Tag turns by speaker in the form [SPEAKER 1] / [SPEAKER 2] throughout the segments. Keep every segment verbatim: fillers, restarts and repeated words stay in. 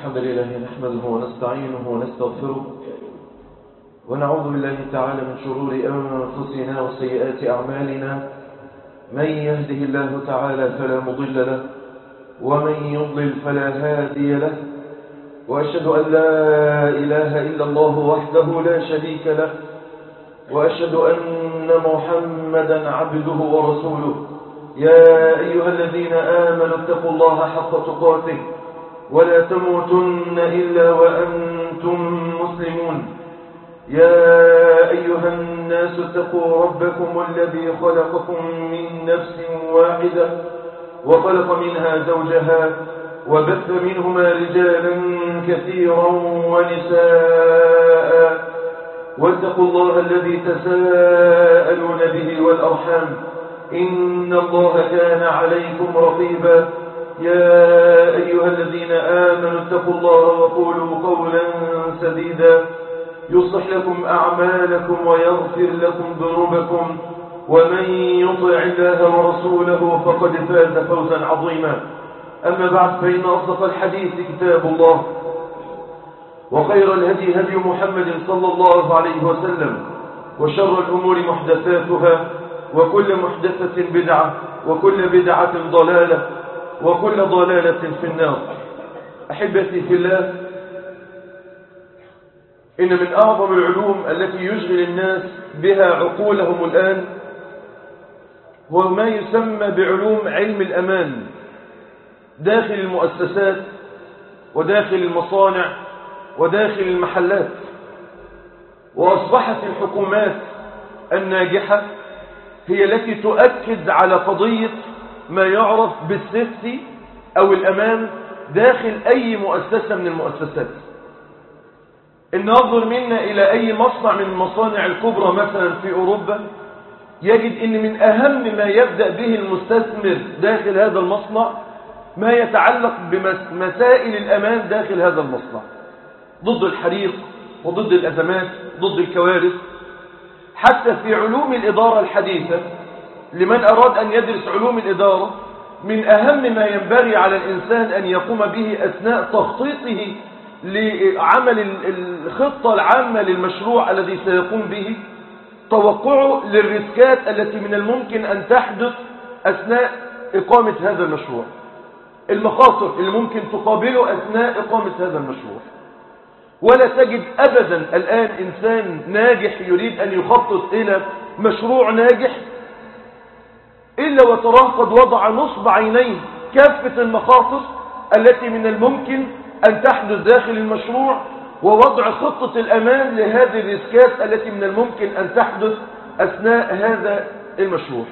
[SPEAKER 1] الحمد لله نحمده ونستعينه ونستغفره ونعوذ بالله تعالى من شرور أنفسنا وسيئات أعمالنا. من يهده الله تعالى فلا مضل له ومن يضلل فلا هادي له، وأشهد أن لا إله إلا الله وحده لا شريك له، وأشهد أن محمدا عبده ورسوله. يا أيها الذين آمنوا اتقوا الله حق تقاته ولا تموتن إلا وأنتم مسلمون. يا أيها الناس اتقوا ربكم الذي خلقكم من نفس واحدة وخلق منها زوجها وبث منهما رجالا كثيرا ونساء، واتقوا الله الذي تساءلون به والأرحام إن الله كان عليكم رقيبا. يا أيها الذين آمنوا اتقوا الله وقولوا قولا سديدا يصلح لكم أعمالكم ويغفر لكم ذنوبكم، ومن يطع الله ورسوله فقد فاز فوزا عظيما. أما بعد، فإن أصدق الحديث كتاب الله، وخير الهدي هدي محمد صلى الله عليه وسلم، وشر الأمور محدثاتها، وكل محدثة بدعة، وكل بدعة ضلالة، وكل ضلالة في النار. أحبتي في الله، إن من أعظم العلوم التي يشغل الناس بها عقولهم الآن هو ما يسمى بعلوم علم الأمان داخل المؤسسات وداخل المصانع وداخل المحلات. وأصبحت الحكومات الناجحة هي التي تؤكد على قضية ما يعرف بالسيفتي أو الأمان داخل أي مؤسسة من المؤسسات. الناظر منا إلى أي مصنع من المصانع الكبرى مثلا في أوروبا يجد أن من أهم ما يبدأ به المستثمر داخل هذا المصنع ما يتعلق بمسائل الأمان داخل هذا المصنع، ضد الحريق وضد الأزمات، ضد الكوارث. حتى في علوم الإدارة الحديثة لمن أراد أن يدرس علوم الإدارة، من أهم ما ينبغي على الإنسان أن يقوم به أثناء تخطيطه لعمل الخطة العامة للمشروع الذي سيقوم به توقعه للريسكات التي من الممكن أن تحدث أثناء إقامة هذا المشروع، المخاطر اللي ممكن تقابله أثناء إقامة هذا المشروع. ولا تجد أبدا الآن إنسان ناجح يريد أن يخطط إلى مشروع ناجح إلا وتراه قد وضع نصب عينيه كافة المخاطر التي من الممكن أن تحدث داخل المشروع، ووضع خطة الأمان لهذه الريسكات التي من الممكن أن تحدث أثناء هذا المشروع.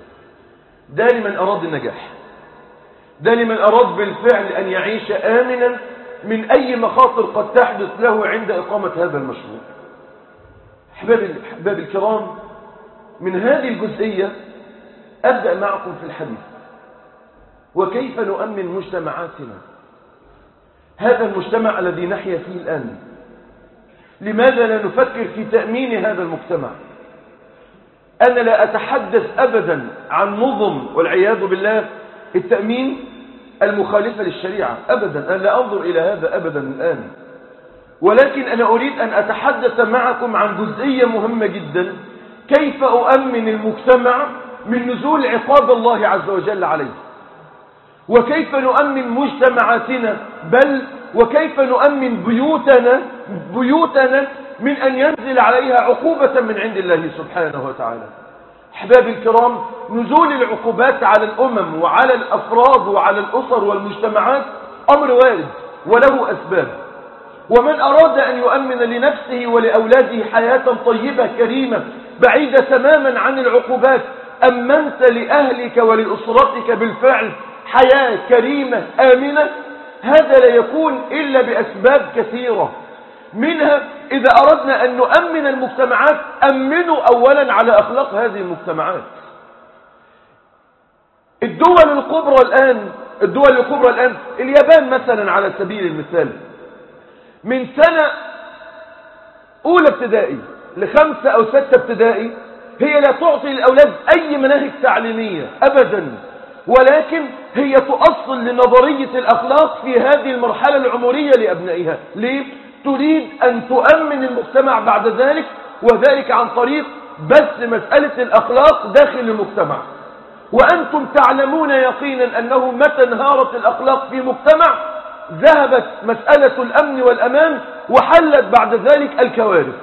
[SPEAKER 1] ده لمن أراد النجاح، ده لمن أراد بالفعل أن يعيش آمنا من أي مخاطر قد تحدث له عند إقامة هذا المشروع. أحباب الكرام، من هذه الجزئية أبدأ معكم في الحديث. وكيف نؤمن مجتمعاتنا، هذا المجتمع الذي نحيا فيه الآن؟ لماذا لا نفكر في تأمين هذا المجتمع؟ أنا لا أتحدث أبدا عن نظم والعياذ بالله التأمين المخالفة للشريعة أبدا، أنا لا أنظر إلى هذا أبدا الآن، ولكن أنا أريد أن أتحدث معكم عن جزئية مهمة جدا: كيف أؤمن المجتمع من نزول عقاب الله عز وجل عليه، وكيف نؤمن مجتمعاتنا، بل وكيف نؤمن بيوتنا بيوتنا من أن ينزل عليها عقوبة من عند الله سبحانه وتعالى. أحباب الكرام، نزول العقوبات على الأمم وعلى الأفراد وعلى الأسر والمجتمعات أمر وارد وله أسباب. ومن أراد أن يؤمن لنفسه ولأولاده حياة طيبة كريمة بعيدة تماما عن العقوبات، أمنت لأهلك ولأسرتك بالفعل حياة كريمة آمنة. هذا لا يكون إلا بأسباب كثيرة، منها إذا أردنا أن نؤمن المجتمعات أمنوا أولا على أخلاق هذه المجتمعات. الدول الكبرى الآن الدول الكبرى الآن اليابان مثلا على سبيل المثال، من سنة أولى ابتدائي لخمسة أو ستة ابتدائي هي لا تعطي للأولاد أي مناهج تعليمية أبدا، ولكن هي تؤصل لنظرية الأخلاق في هذه المرحلة العمرية لأبنائها. ليه؟ تريد أن تؤمن المجتمع بعد ذلك، وذلك عن طريق بس مسألة الأخلاق داخل المجتمع. وأنتم تعلمون يقينا أنه متى انهارت الأخلاق في مجتمع ذهبت مسألة الأمن والأمان وحلت بعد ذلك الكوارث.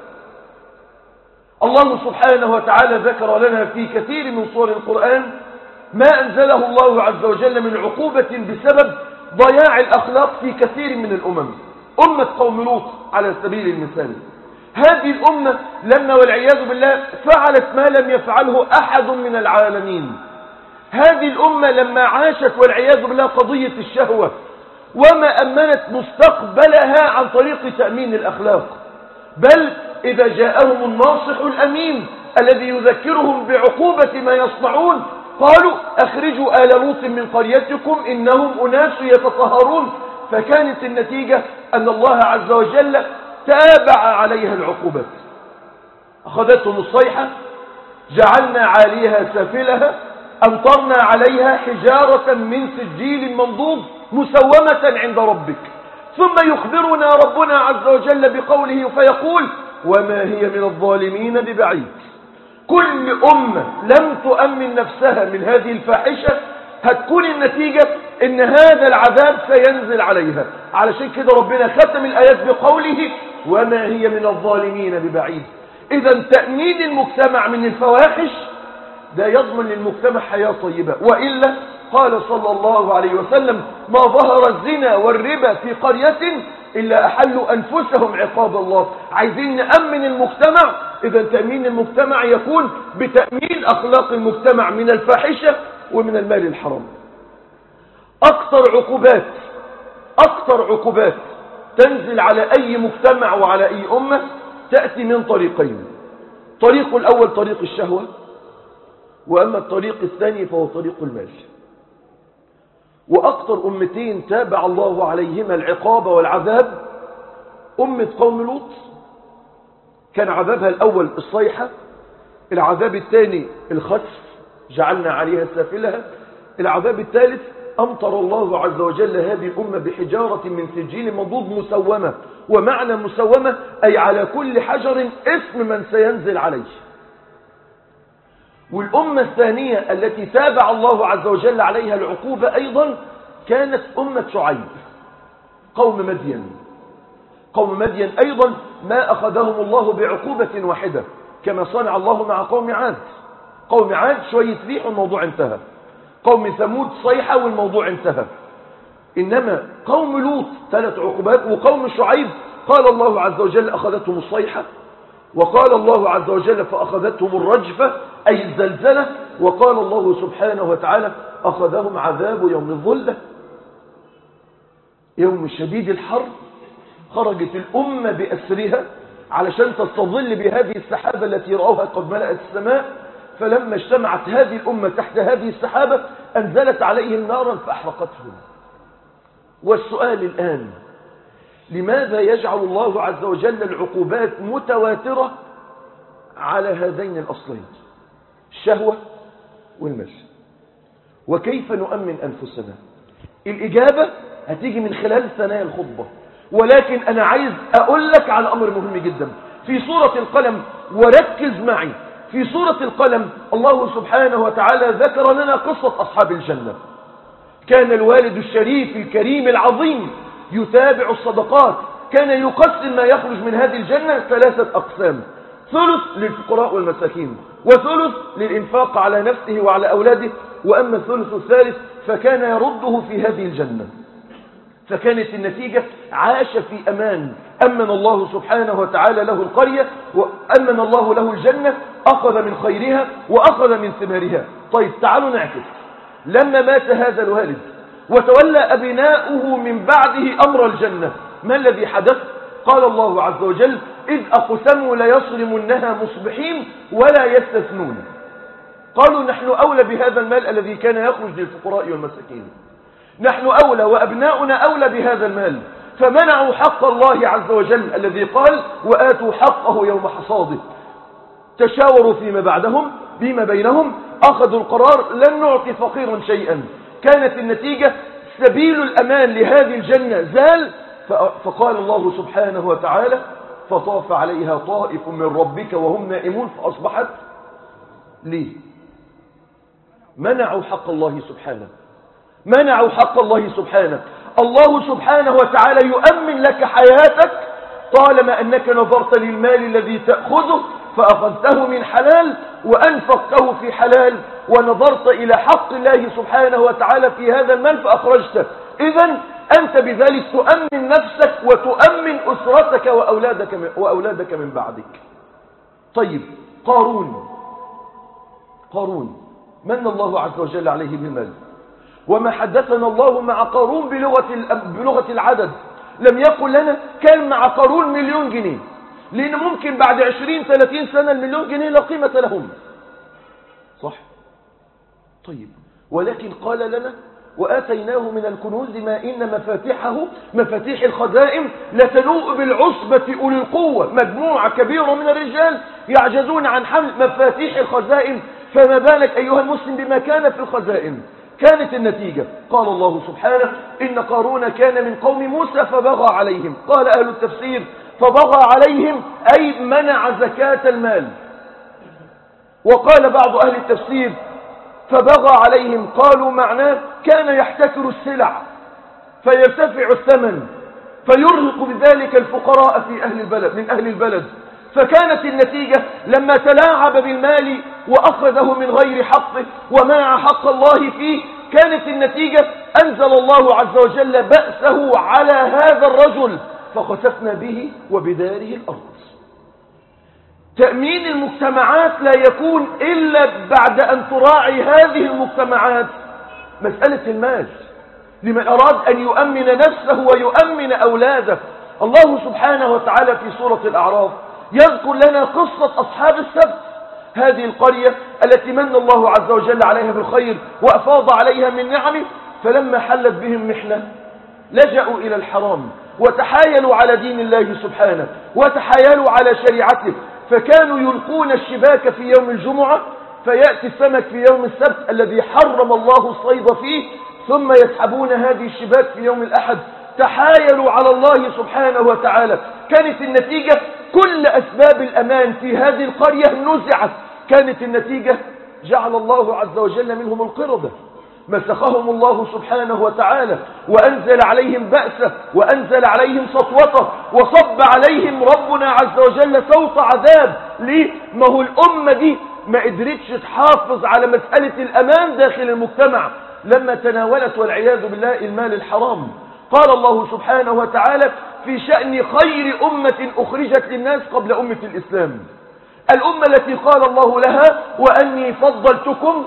[SPEAKER 1] الله سبحانه وتعالى ذكر لنا في كثير من سور القرآن ما أنزله الله عز وجل من عقوبة بسبب ضياع الأخلاق في كثير من الأمم. أمة قوم لوط على سبيل المثال، هذه الأمة لما والعياذ بالله فعلت ما لم يفعله أحد من العالمين. هذه الأمة لما عاشت والعياذ بالله قضية الشهوة وما أمنت مستقبلها عن طريق تأمين الأخلاق، بل إذا جاءهم الناصح الأمين الذي يذكرهم بعقوبة ما يصنعون قالوا أخرجوا آل لوط من قريتكم إنهم أناس يتطهرون. فكانت النتيجة أن الله عز وجل تابع عليها العقوبات. أخذتهم الصيحة جعلنا عاليها سافلها أمطرنا عليها حجارة من سجيل منضود مسومة عند ربك. ثم يخبرنا ربنا عز وجل بقوله فيقول وما هي من الظالمين ببعيد. كل أمة لم تؤمن نفسها من هذه الفاحشة هتكون النتيجة ان هذا العذاب سينزل عليها. علشان كده ربنا ختم الآيات بقوله وما هي من الظالمين ببعيد. إذا تأمين المجتمع من الفواحش ده يضمن للمجتمع حياة طيبة، وإلا قال صلى الله عليه وسلم ما ظهر الزنا والربا في قرية إلا أحلوا أنفسهم عقاب الله. عايزين نأمن المجتمع، إذا تأمين المجتمع يكون بتأمين أخلاق المجتمع من الفاحشة ومن المال الحرام. أكثر عقوبات أكثر عقوبات تنزل على أي مجتمع وعلى أي أمة تأتي من طريقين. طريق الأول طريق الشهوة، وأما الطريق الثاني فهو طريق المال. وأكثر أمتين تابع الله عليهما العقاب والعذاب أمة قوم لوط، كان عذابها الأول الصيحة، العذاب الثاني الخسف جعلنا عليها سافلها، العذاب الثالث أمطر الله عز وجل هذه الأمة بحجارة من سجيل منضود مسومة. ومعنى مسومة أي على كل حجر اسم من سينزل عليه. والأمة الثانية التي تابع الله عز وجل عليها العقوبة أيضا كانت أمة شعيب قوم مدين. قوم مدين أيضا ما أخذهم الله بعقوبة واحدة كما صنع الله مع قوم عاد. قوم عاد شوية ريح والموضوع انتهى، قوم ثمود صيحة والموضوع انتهى. إنما قوم لوط ثلاث عقوبات، وقوم شعيب قال الله عز وجل أخذتهم الصيحة، وقال الله عز وجل فأخذتهم الرجفة أي الزلزلة، وقال الله سبحانه وتعالى أخذهم عذاب يوم الظلة يوم شديد الحر. خرجت الأمة بأسرها علشان تستظل بهذه السحابة التي رأوها قد ملأت السماء، فلما اجتمعت هذه الأمة تحت هذه السحابة أنزلت عليهم نارا فأحرقتهم. والسؤال الآن لماذا يجعل الله عز وجل العقوبات متواترة على هذين الأصلين الشهوة والمال؟ وكيف نؤمن أنفسنا؟ الإجابة هتيجي من خلال ثنايا الخطبة، ولكن أنا عايز أقول لك على أمر مهم جدا في سورة القلم، وركز معي. في سورة القلم الله سبحانه وتعالى ذكر لنا قصة أصحاب الجنة. كان الوالد الشريف الكريم العظيم يتابع الصدقات، كان يقسم ما يخرج من هذه الجنة ثلاثة أقسام: ثلث للفقراء والمساكين، وثلث للإنفاق على نفسه وعلى أولاده، وأما الثلث الثالث فكان يرده في هذه الجنة. فكانت النتيجة عاش في أمان، أمن الله سبحانه وتعالى له القرية وأمن الله له الجنة، أخذ من خيرها وأخذ من ثمارها. طيب تعالوا نعكس. لما مات هذا الوالد وتولى أبناؤه من بعده أمر الجنة، ما الذي حدث؟ قال الله عز وجل إذ أقسموا ليصرمنها مصبحين ولا يستثنون. قالوا نحن أولى بهذا المال الذي كان يخرج للفقراء والمساكين، نحن أولى وأبناؤنا أولى بهذا المال، فمنعوا حق الله عز وجل الذي قال وآتوا حقه يوم حصاده. تشاوروا فيما بعدهم فيما بينهم أخذوا القرار لن نعطي فقيرا شيئا. كانت النتيجة سبيل الأمان لهذه الجنة زال. فقال الله سبحانه وتعالى فطاف عليها طائف من ربك وهم نائمون فأصبحت ليه؟ منعوا حق الله سبحانه، منعوا حق الله سبحانه. الله سبحانه وتعالى يؤمن لك حياتك طالما أنك نظرت للمال الذي تأخذه فأخذته من حلال وأنفقته في حلال، ونظرت إلى حق الله سبحانه وتعالى في هذا المال فأخرجته. إذن أنت بذلك تؤمن نفسك وتؤمن أسرتك وأولادك من, وأولادك من بعدك. طيب قارون، قارون من الله عز وجل عليه بالمال، وما حدثنا الله مع قارون بلغة, بلغة العدد. لم يقل لنا كان مع قارون مليون جنيه، لأن ممكن بعد عشرين ثلاثين سنة المليون جنيه لا قيمة لهم، صح؟ طيب ولكن قال لنا وآتيناه من الكنوز ما إن مفاتحه مفاتيح الخزائن لتنوء بالعصبة أولي القوة. مجموعة كبيرة من الرجال يعجزون عن حمل مفاتيح الخزائن، فما بالك أيها المسلم بما كان في الخزائن. كانت النتيجة قال الله سبحانه إن قارون كان من قوم موسى فبغى عليهم. قال أهل التفسير فبغى عليهم أي منع زكاة المال. وقال بعض أهل التفسير فبغى عليهم قالوا معناه كان يحتكر السلع فيرتفع الثمن فيرهق بذلك الفقراء في أهل البلد من أهل البلد. فكانت النتيجة لما تلاعب بالمال وأخذه من غير حقه ومنع حق الله فيه، كانت النتيجة أنزل الله عز وجل بأسه على هذا الرجل فخسفنا به وبداره الأرض. تأمين المجتمعات لا يكون إلا بعد أن تراعي هذه المجتمعات مسألة المال لمن أراد أن يؤمن نفسه ويؤمن أولاده. الله سبحانه وتعالى في سورة الأعراف يذكر لنا قصة أصحاب السبت، هذه القرية التي من الله عز وجل عليها بالخير وأفاض عليها من نعمه، فلما حلت بهم محنة لجأوا إلى الحرام وتحايلوا على دين الله سبحانه وتحايلوا على شريعته، فكانوا يلقون الشباك في يوم الجمعة فيأتي السمك في يوم السبت الذي حرم الله الصيد فيه، ثم يسحبون هذه الشباك في يوم الأحد. تحايلوا على الله سبحانه وتعالى. كانت النتيجة كل أسباب الأمان في هذه القرية نزعت. كانت النتيجة جعل الله عز وجل منهم القردة، مسخهم الله سبحانه وتعالى وأنزل عليهم بأسه وأنزل عليهم سطوته وصب عليهم ربنا عز وجل صوت عذاب. ليه؟ ما هو الأمة دي ما قدرتش تحافظ على مسألة الأمان داخل المجتمع لما تناولت والعياذ بالله المال الحرام. قال الله سبحانه وتعالى في شأن خير أمة أخرجت للناس قبل أمة الإسلام، الأمة التي قال الله لها وأني فضلتكم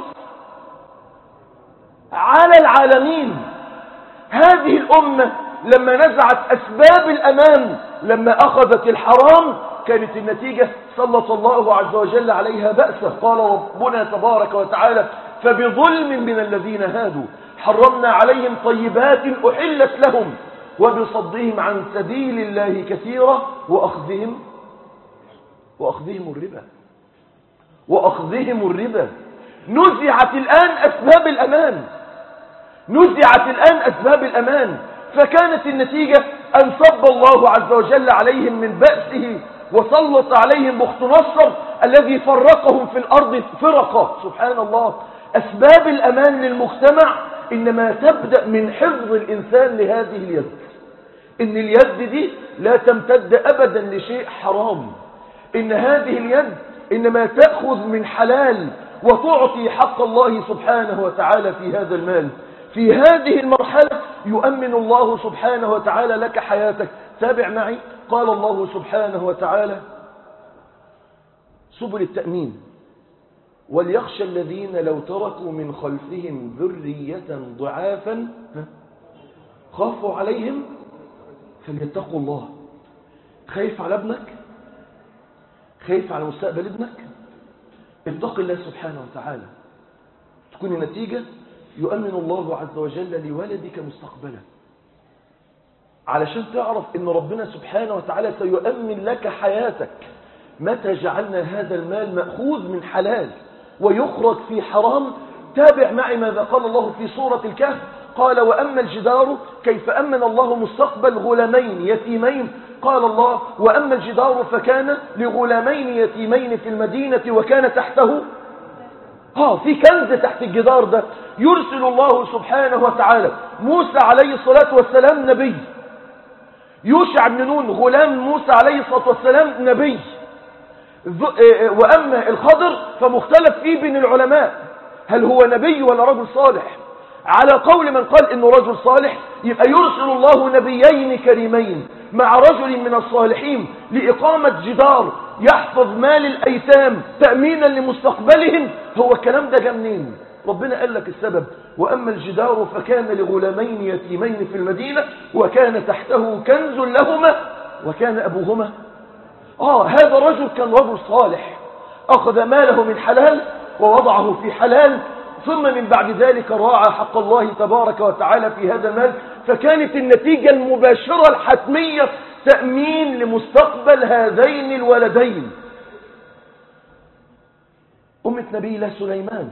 [SPEAKER 1] على العالمين. هذه الأمة لما نزعت أسباب الأمان، لما أخذت الحرام، كانت النتيجة سلط الله عز وجل عليها بأسه. قال ربنا تبارك وتعالى فبظلم من الذين هادوا حرمنا عليهم طيبات أحلت لهم وبصدهم عن سبيل الله كثيرا وأخذهم وأخذهم الربا وأخذهم الربا. نزعت الآن أسباب الأمان، نزعت الآن أسباب الأمان. فكانت النتيجة أن صب الله عز وجل عليهم من بأسه وسلط عليهم بخت نصر الذي فرقهم في الأرض فرقة. سبحان الله. أسباب الأمان للمجتمع إنما تبدأ من حفظ الإنسان لهذه اليد، إن اليد دي لا تمتد أبدا لشيء حرام، إن هذه اليد إنما تأخذ من حلال وتعطي حق الله سبحانه وتعالى في هذا المال. في هذه المرحلة يؤمن الله سبحانه وتعالى لك حياتك. تابع معي. قال الله سبحانه وتعالى سبل التأمين وليخشى الذين لو تركوا من خلفهم ذرية ضعافا خافوا عليهم فليتقوا الله. خايف على ابنك، خايف على مستقبل ابنك، اتق الله سبحانه وتعالى. تكون النتيجة يؤمن الله عز وجل لولدك مستقبلا، علشان تعرف ان ربنا سبحانه وتعالى سيؤمن لك حياتك. متى جعلنا هذا المال مأخوذ من حلال ويخرج في حرام. تابع معي ماذا قال الله في سورة الكهف. قال وأما الجدار كيف أمن الله مستقبل غلامين يتيمين. قال الله وأما الجدار فكان لغلامين يتيمين في المدينة وكان تحته ها في كنز تحت الجدار ده. يرسل الله سبحانه وتعالى موسى عليه الصلاة والسلام نبي، يوشع بن نون غلام موسى عليه الصلاة والسلام نبي، وأما الخضر فمختلف فيه بين العلماء هل هو نبي ولا رجل صالح. على قول من قال إنه رجل صالح يبقى يرسل الله نبيين كريمين مع رجل من الصالحين لإقامة جدار يحفظ مال الأيتام تأمينا لمستقبلهم. هو الكلام ده جاء منين؟ ربنا قال لك السبب. وأما الجدار فكان لغلامين يتيمين في المدينة وكان تحته كنز لهما وكان أبوهما آه هذا الرجل كان رجل صالح، أخذ ماله من حلال ووضعه في حلال، ثم من بعد ذلك راعى حق الله تبارك وتعالى في هذا المال، فكانت النتيجة المباشرة الحتمية تأمين لمستقبل هذين الولدين. أمة نبي الله سليمان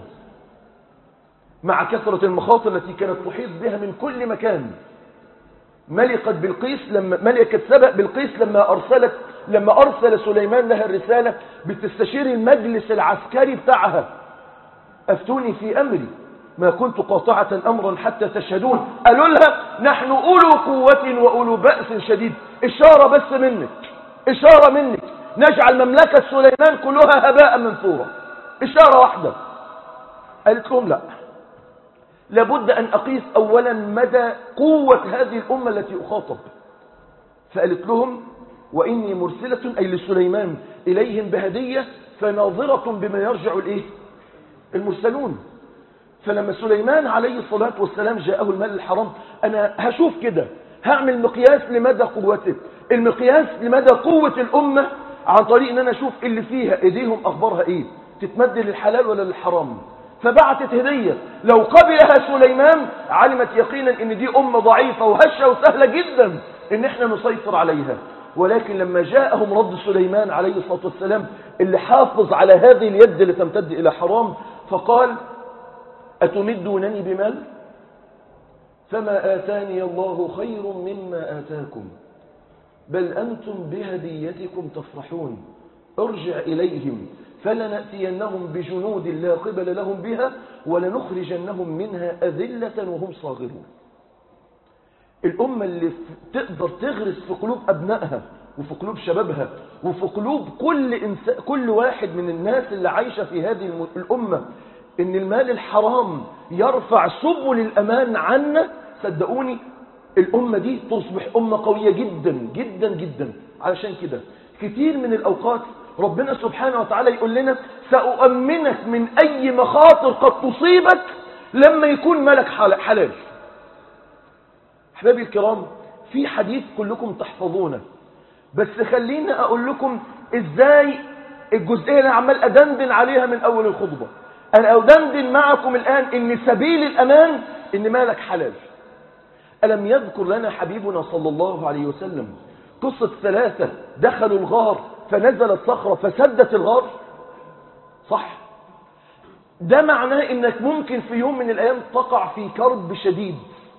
[SPEAKER 1] مع كثرة المخاطر التي كانت تحيط بها من كل مكان، ملكة بلقيس لما ملكة سبأ بلقيس لما أرسلت لما أرسل سليمان لها الرسالة بتستشير المجلس العسكري بتاعها. أفتوني في أمري ما كنت قاطعة أمرا حتى تشهدون. قالوا لها نحن أولو قوة وأولو بأس شديد. إشارة بس منك، إشارة منك نجعل مملكة سليمان كلها هباء منثورا، إشارة واحدة. قالت لهم لا، لابد أن أقيس أولا مدى قوة هذه الأمة التي أخاطب. فقالت لهم وإني مرسلة أي لسليمان إليهم بهدية فناظرة بما يرجع الإيه؟ المرسلون. فلما سليمان عليه الصلاة والسلام جاءه المال الحرام أنا هشوف كده، هعمل مقياس لمدى قوته، المقياس لمدى قوة الأمة عن طريق أن أنا أشوف اللي فيها إيديهم أخبارها إيه، تتمد للحلال ولا للحرام. فبعتت هدية، لو قبلها سليمان علمت يقينا ان دي أمة ضعيفة وهشة وسهلة جدا ان احنا نسيطر عليها. ولكن لما جاءهم رد سليمان عليه الصلاة والسلام اللي حافظ على هذه اليد اللي تمتد إلى حرام، فقال أتمدونني بمال فما آتاني الله خير مما آتاكم بل أنتم بهديتكم تفرحون ارجع إليهم فلنأتينهم بجنود لا قبل لهم بها ولنخرجنهم منها أذلة وهم صاغرون. الأمة اللي تقدر تغرس في قلوب أبنائها وفي قلوب شبابها وفي قلوب كل, إنسان كل واحد من الناس اللي عايشة في هذه الأمة إن المال الحرام يرفع سبل الأمان عنا، صدقوني الأمة دي تصبح أمة قوية جدا جدا جدا. علشان كده كتير من الأوقات ربنا سبحانه وتعالى يقول لنا سأؤمنك من أي مخاطر قد تصيبك لما يكون مالك حلال. أحبابي الكرام، في حديث كلكم تحفظونه، بس خلينا أقول لكم إزاي الجزئية اللي عمال أدندن عليها من أول الخطبة. أنا أدندن معكم الآن إن سبيل الأمان إن مالك حلال. ألم يذكر لنا حبيبنا صلى الله عليه وسلم قصة ثلاثة دخلوا الغار فنزلت صخرة فسدت الغار؟ صح؟ ده معناه إنك ممكن في يوم من الأيام تقع في كرب شديد.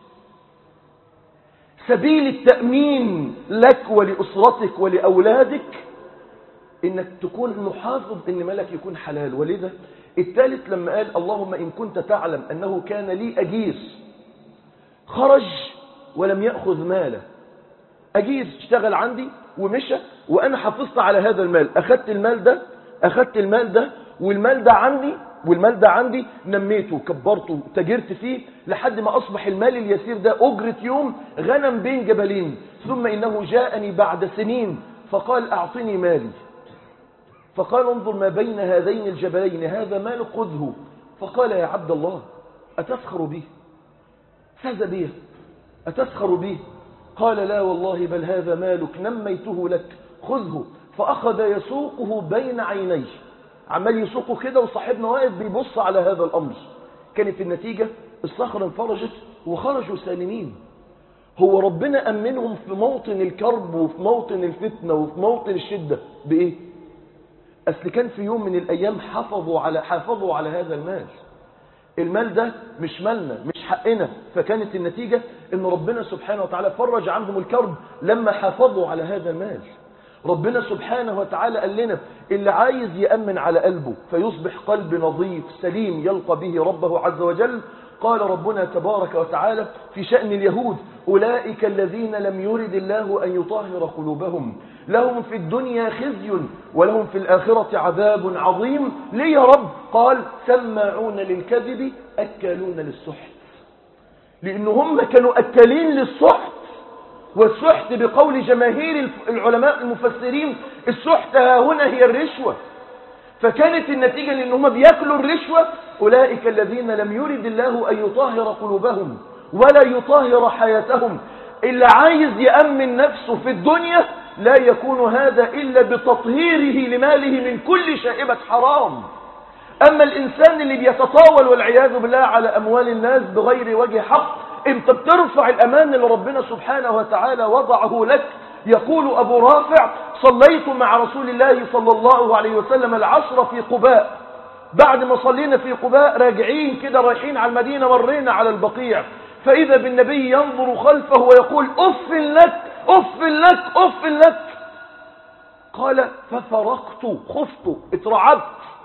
[SPEAKER 1] سبيل التأمين لك ولأسرتك ولأولادك إنك تكون محافظ إن مالك يكون حلال. ولذا الثالث لما قال اللهم إن كنت تعلم أنه كان لي أجير خرج ولم يأخذ ماله، أجير اشتغل عندي ومشى وأنا حافظت على هذا المال، أخذت المال ده أخذت المال ده والمال ده عندي والمال ده عندي نميته وكبرته وتجرت فيه لحد ما أصبح المال اليسير ده أجرة يوم غنم بين جبلين. ثم إنه جاءني بعد سنين فقال أعطني مالي، فقال انظر ما بين هذين الجبلين هذا مال خذه. فقال يا عبد الله أتسخر به؟ فاز به أتسخر به؟ قال لا والله بل هذا مالك نميته لك خذه. فأخذ يسوقه بين عينيه، عمال يسوقه كده وصاحبنا واقف بيبص على هذا الأمر. كانت النتيجة الصخرة انفرجت وخرجوا سالمين. هو ربنا أمنهم في موطن الكرب وفي موطن الفتنة وفي موطن الشدة بإيه؟ أصل كان في يوم من الأيام حافظوا على حافظوا على هذا المال. المال ده مش مالنا، مش حقنا، فكانت النتيجة إن ربنا سبحانه وتعالى فرج عنهم الكرب لما حافظوا على هذا المال. ربنا سبحانه وتعالى قال لنا اللي عايز يأمن على قلبه فيصبح قلب نظيف سليم يلقى به ربه عز وجل، قال ربنا تبارك وتعالى في شأن اليهود: أولئك الذين لم يرد الله أن يطهر قلوبهم لهم في الدنيا خزي ولهم في الآخرة عذاب عظيم. ليه يا رب؟ قال: سماعون للكذب أكالون للسحت. لأن هم كانوا أكالين للسحت، والسحت بقول جماهير العلماء المفسرين السحت ها هنا هي الرشوة. فكانت النتيجة لأن هم بيأكلوا الرشوة. أولئك الذين لم يرد الله أن يطهر قلوبهم ولا يطهر حياتهم. اللي عايز يأمن نفسه في الدنيا لا يكون هذا إلا بتطهيره لماله من كل شائبة حرام. أما الإنسان اللي بيتطاول والعياذ بالله على أموال الناس بغير وجه حق، انت بترفع الأمان اللي ربنا سبحانه وتعالى وضعه لك. يقول أبو رافع: صليت مع رسول الله صلى الله عليه وسلم العصر في قباء. بعد ما صلينا في قباء راجعين كده رايحين على المدينة مرينا على البقيع، فإذا بالنبي ينظر خلفه ويقول: أف لك أف لك أف لك. قال: ففرقت، خفت، اترعبت.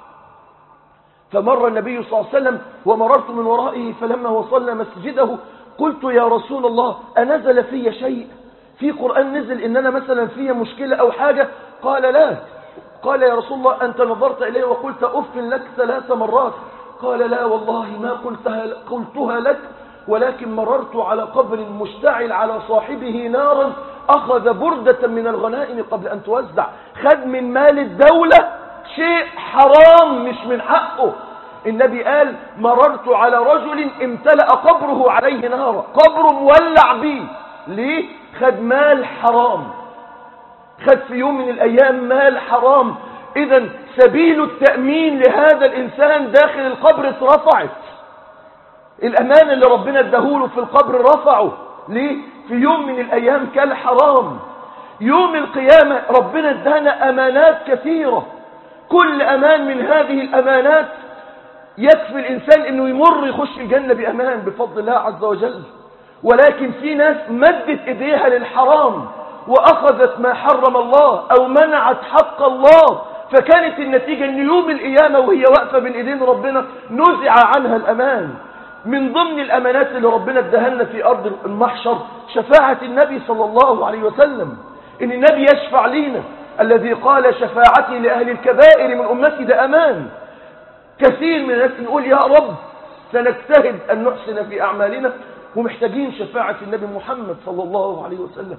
[SPEAKER 1] فمر النبي صلى الله عليه وسلم ومررت من ورائه، فلما وصلنا مسجده قلت: يا رسول الله أنزل في شيء؟ في قرآن نزل إن أنا مثلا في مشكلة أو حاجة؟ قال: لا. قال: يا رسول الله أنت نظرت إليه وقلت أف لك ثلاث مرات؟ قال: لا والله ما قلتها, قلتها لك، ولكن مررت على قبر مشتعل على صاحبه نارا أخذ بردة من الغنائم قبل أن توزع. خد من مال الدولة شيء حرام مش من حقه. النبي قال: مررت على رجل امتلأ قبره عليه نارا، قبره مولع به. ليه؟ خد مال حرام، خد في يوم من الأيام مال حرام. إذن سبيل التأمين لهذا الإنسان داخل القبر اترفعت. الأمان اللي ربنا اداهوله في القبر رفعه. ليه؟ في يوم من الأيام كان حرام. يوم القيامة ربنا ادانا أمانات كثيرة، كل أمان من هذه الأمانات يكفي الإنسان أنه يمر يخش الجنة بأمان بفضل الله عز وجل. ولكن في ناس مدت إيديها للحرام وأخذت ما حرم الله أو منعت حق الله، فكانت النتيجة أن يوم القيامة وهي واقفة بين إيدين ربنا نزع عنها الأمان. من ضمن الأمانات اللي ربنا ادهلنا في أرض المحشر شفاعة النبي صلى الله عليه وسلم، إن النبي يشفع لينا، الذي قال: شفاعتي لأهل الكبائر من أمتي، ده أمان. كثير من الناس نقول: يا رب سنجتهد أن نحسن في أعمالنا، ومحتاجين شفاعة النبي محمد صلى الله عليه وسلم.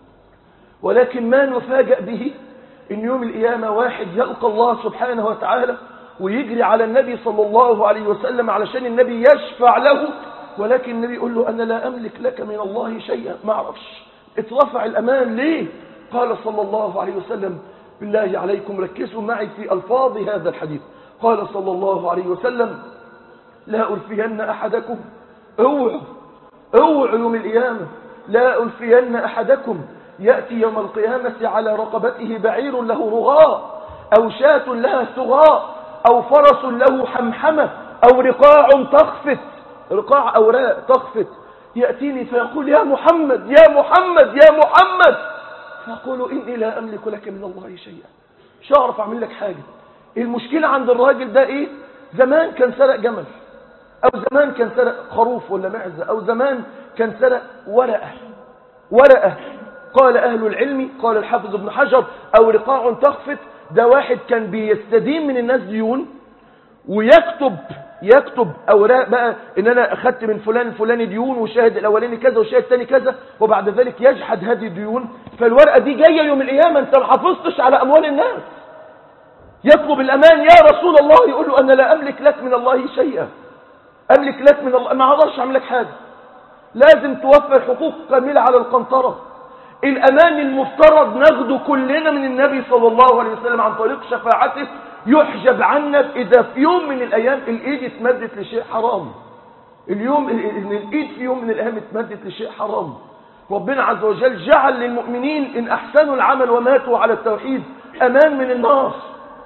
[SPEAKER 1] ولكن ما نفاجأ به إن يوم القيامة واحد يلقى الله سبحانه وتعالى ويجري على النبي صلى الله عليه وسلم علشان النبي يشفع له، ولكن النبي يقول له: أنا لا أملك لك من الله شيئا. ما أعرفش. اترفع الأمان. ليه؟ قال صلى الله عليه وسلم، بالله عليكم ركزوا معي في ألفاظ هذا الحديث، قال صلى الله عليه وسلم: لا ألفين أحدكم، اوعوا اوعوا يوم القيامة، لا ألفين أحدكم يأتي يوم القيامة على رقبته بعير له رغاء، أو شاة لها ثغاء، أو فرس له حمحمة، أو رقاع تخفت، رقاع أوراق تخفت، يأتيني فيقول: يا محمد يا محمد يا محمد، فأقول: إني لا أملك لك من الله شيئا، مش هعرف أعمل لك حاجة. المشكلة عند الراجل ده إيه؟ زمان كان سرق جمل، أو زمان كان سرق خروف ولا معزة، أو زمان كان سرق ورقة ورقة. قال أهل العلم، قال الحافظ ابن حجر: أو رقاع تخفت، ده واحد كان بيستدين من الناس ديون ويكتب يكتب أوراق بقى إن أنا أخذت من فلان فلان ديون، وشاهد الأولاني كذا وشاهد الثاني كذا، وبعد ذلك يجحد هذه الديون. فالورقة دي جاية يوم القيامة أنت ما حافظتش على أموال الناس، يطلب الأمان: يا رسول الله، يقول له: أنا لا أملك لك من الله شيئا، أملك لك من الله، ما أقدرش أعمل لك حاجة. لازم توفر حقوق كاملة على القنطرة. الأمان المفترض ناخده كلنا من النبي صلى الله عليه وسلم عن طريق شفاعته يحجب عنك إذا في يوم من الأيام الإيد اتمدت لشيء حرام. اليوم إن الإيد في يوم من الأيام اتمدت لشيء حرام. ربنا عز وجل جعل للمؤمنين إن أحسنوا العمل وماتوا على التوحيد أمان من النار.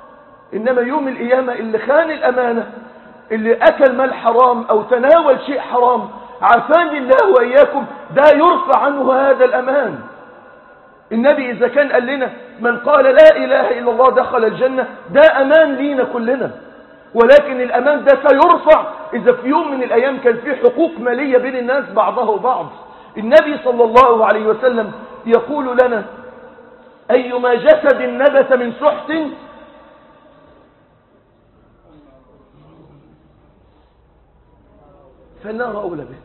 [SPEAKER 1] إنما يوم القيامة اللي خان الأمانة، اللي أكل مال حرام أو تناول شيء حرام، عافاني الله وإياكم، ده يرفع عنه هذا الأمان. النبي إذا كان قال لنا من قال لا إله إلا الله دخل الجنة، ده أمان لينا كلنا. ولكن الأمان ده سيرفع إذا في يوم من الأيام كان في حقوق مالية بين الناس بعضها وبعض. النبي صلى الله عليه وسلم يقول لنا أيما جسد نبت من سحت فالنار أولى به.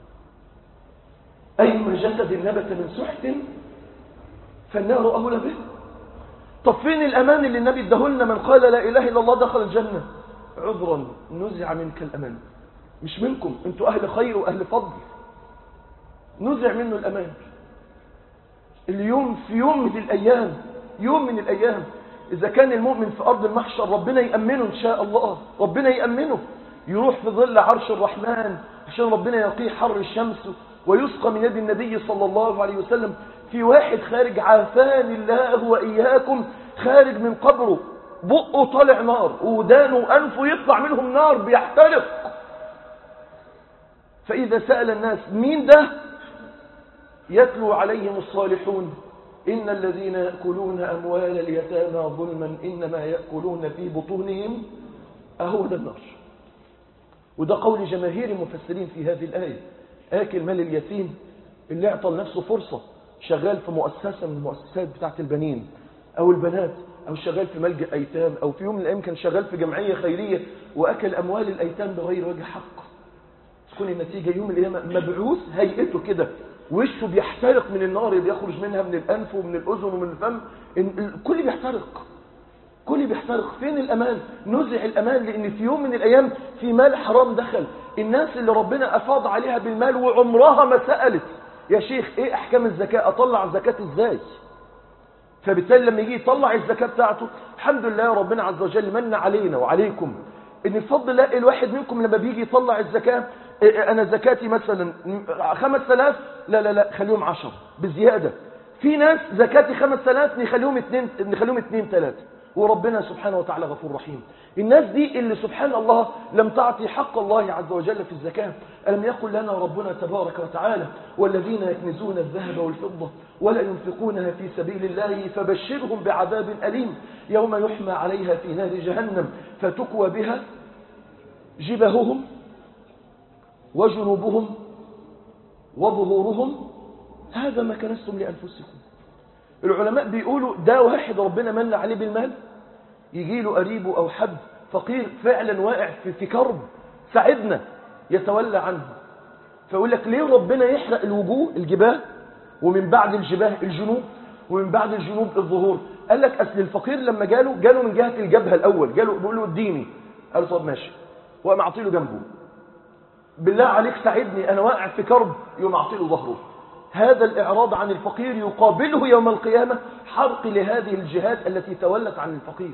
[SPEAKER 1] أيما جسد نبت من سحت فالنار أولى به. طب فين الأمان اللي النبي اداهولنا من قال لا إله إلا الله دخل الجنة؟ عذرا نزع منك الأمان، مش منكم، انتوا أهل خير وأهل فضل، نزع منه الأمان. اليوم في يوم من الأيام، يوم من الأيام إذا كان المؤمن في أرض المحشر ربنا يأمنه إن شاء الله، ربنا يأمنه يروح في ظل عرش الرحمن عشان ربنا يقيه حر الشمس ويسقى من يد النبي صلى الله عليه وسلم. في واحد خارج عافاني الله وإياكم خارج من قبره بقه طالع نار ودانه وأنفه يطلع منهم نار بيحترق. فإذا سأل الناس مين ده؟ يتلو عليهم الصالحون إن الذين يأكلون أموال اليتامى ظلما إنما يأكلون في بطونهم أهون النار. وده قول جماهير المفسرين في هذه الآية. آكل مال اليتيم اللي اعطى لنفسه فرصة، شغال في مؤسسة من المؤسسات بتاعة البنين أو البنات، أو شغال في ملجأ أيتام، أو في يوم من الأيام كان شغال في جمعية خيرية وأكل أموال الأيتام بغير وجه حق، تكون النتيجة يوم القيامة مبعوث هيئته كده وشه بيحترق من النار اللي بيخرج منها من الأنف ومن الأذن ومن الفم، الكل بيحترق، كل بيحترق. فين الأمان؟ نزع الأمان، لأن في يوم من الأيام في مال حرام دخل. الناس اللي ربنا أفاض عليها بالمال وعمرها ما سألت يا شيخ إيه أحكام الزكاة، أطلع الزكاة إزاي؟ فبالتالي لما يجي يطلع الزكاة بتاعته، الحمد لله ربنا عز وجل من علينا وعليكم إن بفضل الله الواحد منكم لما بيجي يطلع الزكاة، أنا زكاتي مثلا خمس آلاف، لا لا لا خليهم عشر بزيادة. في ناس زكاتي خمس آلاف نخليهم اتنين نخليهم اتنين ثلاثة، وربنا سبحانه وتعالى غفور رحيم. الناس دي اللي سبحان الله لم تعطي حق الله عز وجل في الزكاة. ألم يقل لنا ربنا تبارك وتعالى والذين يكنزون الذهب والفضة ولا ينفقونها في سبيل الله فبشرهم بعذاب أليم يوم يحمى عليها في نار جهنم فتكوى بها جبههم وجنوبهم وظهورهم هذا ما كنستم لأنفسكم. العلماء بيقولوا ده واحد ربنا من عليه بالمال، يجي له قريبه أو حد فقير فعلا واقع في كرب، ساعدنا، يتولى عنه، فيقول لك ليه ربنا يحرق الوجوه الجباه ومن بعد الجباه الجنوب ومن بعد الجنوب الظهور؟ قال لك أصل الفقير لما جاله جاله من جهة الجبهة الأول، جاله بيقول له اديني، قال له طب ماشي، وقام أعطي له جنبه، بالله عليك ساعدني أنا واقع في كرب، يوم أعطي له ظهره. هذا الإعراض عن الفقير يقابله يوم القيامة حرق لهذه الجهات التي تولت عن الفقير.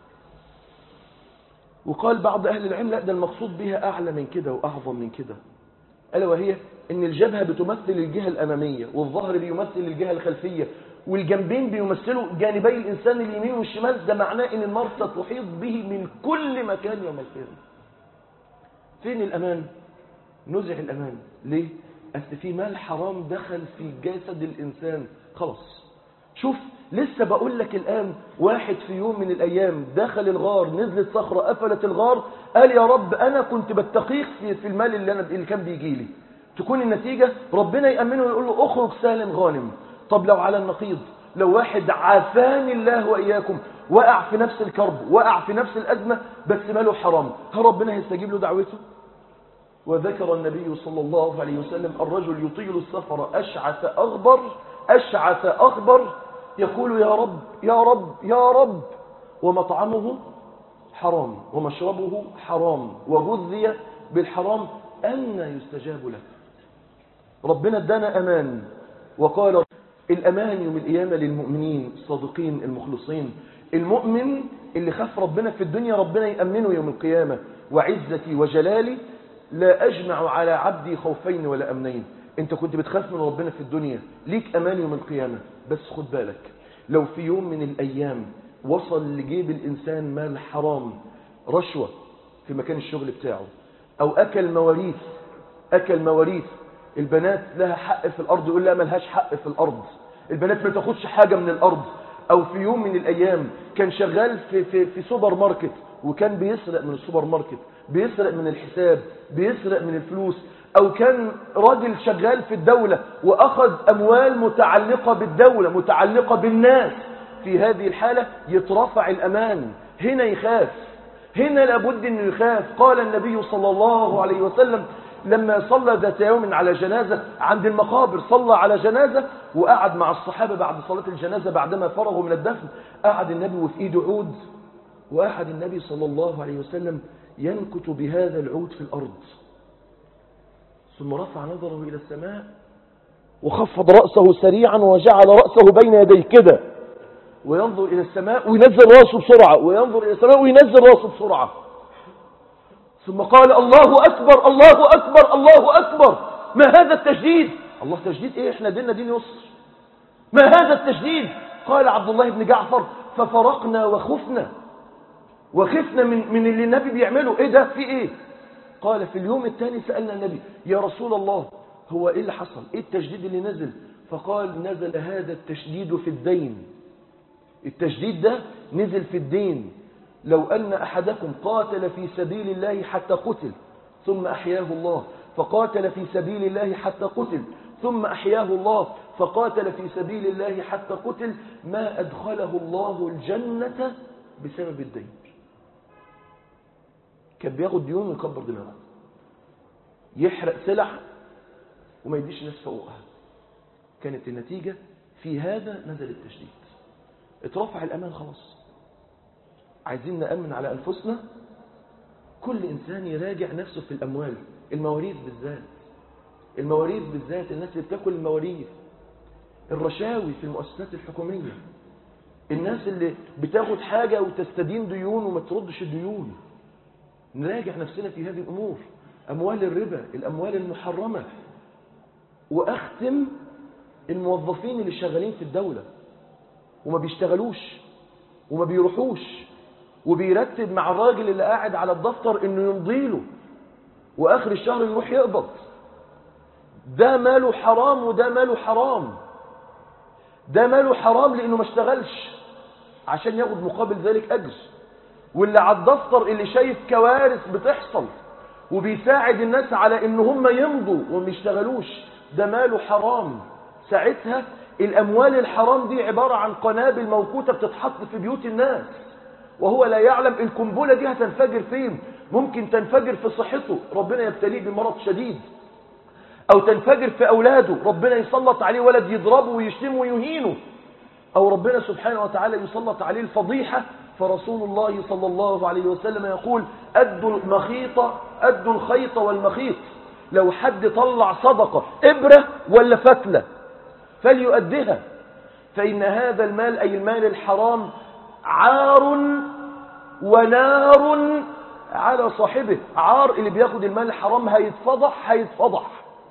[SPEAKER 1] وقال بعض أهل العلم لا ده المقصود بها أعلى من كده وأعظم من كده، ألا وهي أن الجبهة بتمثل الجهة الأمامية والظهر بيمثل الجهة الخلفية والجنبين بيمثلوا جانبي الإنسان اليمين والشمال. ده معناه أن النار ستحيط به من كل مكان يوم القيامة. فين الأمان؟ نزع الأمان. ليه؟ أصل في مال حرام دخل في جسد الإنسان خلاص. شوف لسه بقول لك الآن واحد في يوم من الأيام دخل الغار، نزلت صخرة قفلت الغار، قال يا رب أنا كنت بتقيق في, في المال اللي, أنا اللي كان بيجي لي. تكون النتيجة ربنا يأمنه ويقول له أخرج سالم غانم. طب لو على النقيض، لو واحد عافاني الله وإياكم وقع في نفس الكرب وقع في نفس الأزمة بس ماله حرام، هل ربنا هيستجيب له دعوته؟ وذكر النبي صلى الله عليه وسلم الرجل يطيل السفر أشعث أغبر أشعث أغبر يقول يا رب يا رب يا رب ومطعمه حرام ومشربه حرام وغذي بالحرام أن يستجاب له. ربنا ادانا أمان وقال الأمان يوم القيامة للمؤمنين الصادقين المخلصين. المؤمن اللي خاف ربنا في الدنيا ربنا يأمنه يوم القيامة. وعزتي وجلالي لا أجمع على عبدي خوفين ولا أمنين. انت كنت بتخاف من ربنا في الدنيا، ليك أمان يوم القيامة، بس خد بالك لو في يوم من الأيام وصل لجيب الإنسان مال حرام، رشوة في مكان الشغل بتاعه، أو أكل مواريث أكل مواريث البنات لها حق في الأرض يقول لا ملهاش حق في الأرض، البنات ما تاخدش حاجة من الأرض. أو في يوم من الأيام كان شغال في, في, في سوبر ماركت وكان بيسرق من السوبر ماركت، بيسرق من الحساب، بيسرق من الفلوس. أو كان راجل شغال في الدولة وأخذ أموال متعلقة بالدولة متعلقة بالناس، في هذه الحالة يترفع الأمان، هنا يخاف، هنا لابد أنه يخاف. قال النبي صلى الله عليه وسلم لما صلى ذات يوم على جنازة عند المقابر، صلى على جنازة وقعد مع الصحابة بعد صلاة الجنازة بعدما فرغوا من الدفن، قعد النبي وفي إيده عود، وقعد النبي صلى الله عليه وسلم ينكت بهذا العود في الأرض، ثم رفع نظره إلى السماء وخفض رأسه سريعا وجعل رأسه بين يديه كده، وينظر إلى السماء وينزل رأسه بسرعة، وينظر إلى السماء وينزل رأسه بسرعة، ثم قال الله أكبر الله أكبر الله أكبر. ما هذا التجديد؟ الله تجديد إيه؟ إحنا ديننا دين يسر. ما هذا التجديد؟ قال عبد الله بن جعفر ففرقنا وخفنا وخفنا من, من اللي النبي بيعمله. إيه ده؟ في إيه؟ قال في اليوم الثاني سألنا النبي يا رسول الله هو إيه اللي حصل؟ إيه التجديد اللي نزل؟ فقال نزل هذا التشديد في الدين. التجديد ده نزل في الدين. لو أن أحدكم قاتل في سبيل الله حتى قتل ثم أحياه الله، فقاتل في سبيل الله حتى قتل ثم أحياه الله، فقاتل في سبيل الله حتى قتل، ما أدخله الله الجنة بسبب الدين. كان بياخد ديون ويكبر دماغه، يحرق سلع وما يديش ناس فوقها. كانت النتيجة في هذا نزل التشديد، اترفع الأمان خلاص. عايزين نأمن على أنفسنا، كل إنسان يراجع نفسه في الأموال، المواريث بالذات، المواريث بالذات، الناس اللي بتاكل المواريث، الرشاوي في المؤسسات الحكومية، الناس اللي بتاخد حاجة وتستدين ديون وما تردش الديون. نراجع نفسنا في هذه الأمور، أموال الربا، الأموال المحرمة. وأختم الموظفين اللي شغالين في الدولة وما بيشتغلوش وما بيروحوش، وبيرتب مع الراجل اللي قاعد على الدفتر انه يمضيله واخر الشهر يروح يقبض. ده ماله حرام وده ماله حرام. ده ماله حرام لانه ما اشتغلش عشان ياخد مقابل ذلك اجر، واللي على الدفتر اللي شايف كوارث بتحصل وبيساعد الناس على ان هم يمضوا وما يشتغلوش، ده ماله حرام. ساعتها الاموال الحرام دي عبارة عن قنابل موقوتة بتتحط في بيوت الناس وهو لا يعلم القنبلة دي هتنفجر فين. ممكن تنفجر في صحته، ربنا يبتليه بمرض شديد، او تنفجر في اولاده، ربنا يسلط عليه ولد يضربه ويشتمه ويهينه، او ربنا سبحانه وتعالى يسلط عليه الفضيحة. فرسول الله صلى الله عليه وسلم يقول أدوا المخيط أدوا الخيط والمخيط. لو حد طلع صدقة إبرة ولا فتلة فليؤدها، فإن هذا المال أي المال الحرام عار ونار على صاحبه. عار اللي بياخد المال الحرام هيتفضح هيتفضح،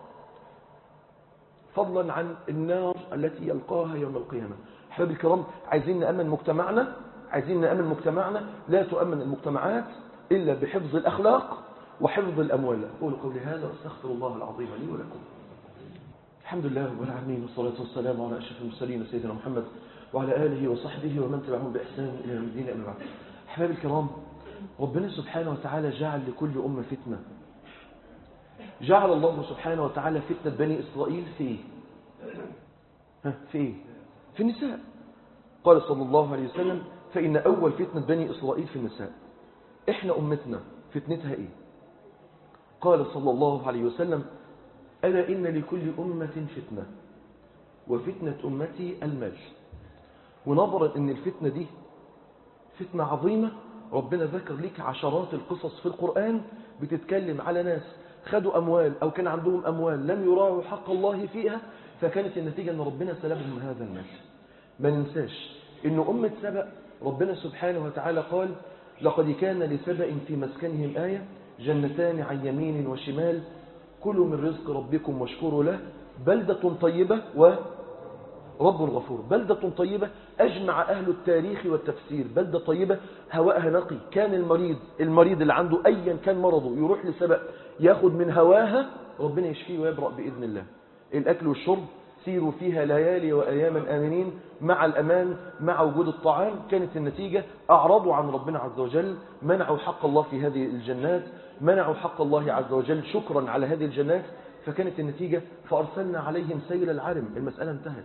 [SPEAKER 1] فضلا عن النار التي يلقاها يوم القيامة. أحبابي الكرام، عايزين نأمن مجتمعنا، عايزين نأمن مجتمعنا. لا تؤمن المجتمعات إلا بحفظ الأخلاق وحفظ الأموال. أقول قولي هذا واستغفر الله العظيم لي ولكم. الحمد لله رب العالمين، والصلاة والسلام على أشرف المرسلين سيدنا محمد وعلى آله وصحبه ومن تبعهم بإحسان إلى يوم الدين. أما بعد، أحبابي الكرام، ربنا سبحانه وتعالى جعل لكل أمة فتنة. جعل الله سبحانه وتعالى فتنة بني إسرائيل في إيه؟ ها في إيه؟ في النساء. قال صلى الله عليه وسلم فإن أول فتنة بني إسرائيل في النساء. إحنا أمتنا فتنتها إيه؟ قال صلى الله عليه وسلم ألا إن لكل أمة فتنة وفتنة أمتي المال. ونظرا أن الفتنة دي فتنة عظيمة، ربنا ذكر لك عشرات القصص في القرآن بتتكلم على ناس خدوا أموال أو كان عندهم أموال لم يراعوا حق الله فيها، فكانت النتيجة أن ربنا سلبهم هذا المال. ما ننساش أن أمة سبأ ربنا سبحانه وتعالى قال لقد كان لسبأ في مسكنهم آية جنتان عن يمين وشمال كلوا من رزق ربكم واشكروا له بلدة طيبة و... رب غفور. بلدة طيبة أجمع أهل التاريخ والتفسير، بلدة طيبة هواءها نقي. كان المريض المريض اللي عنده أيا كان مرضه يروح لسبأ ياخد من هواها، ربنا يشفيه ويبرأ بإذن الله. الأكل والشرب سيروا فيها ليالي وأياما آمنين مع الأمان مع وجود الطعام. كانت النتيجة أعرضوا عن ربنا عز وجل، منعوا حق الله في هذه الجنات، منعوا حق الله عز وجل شكرا على هذه الجنات. فكانت النتيجة فأرسلنا عليهم سيل العرم. المسألة انتهت.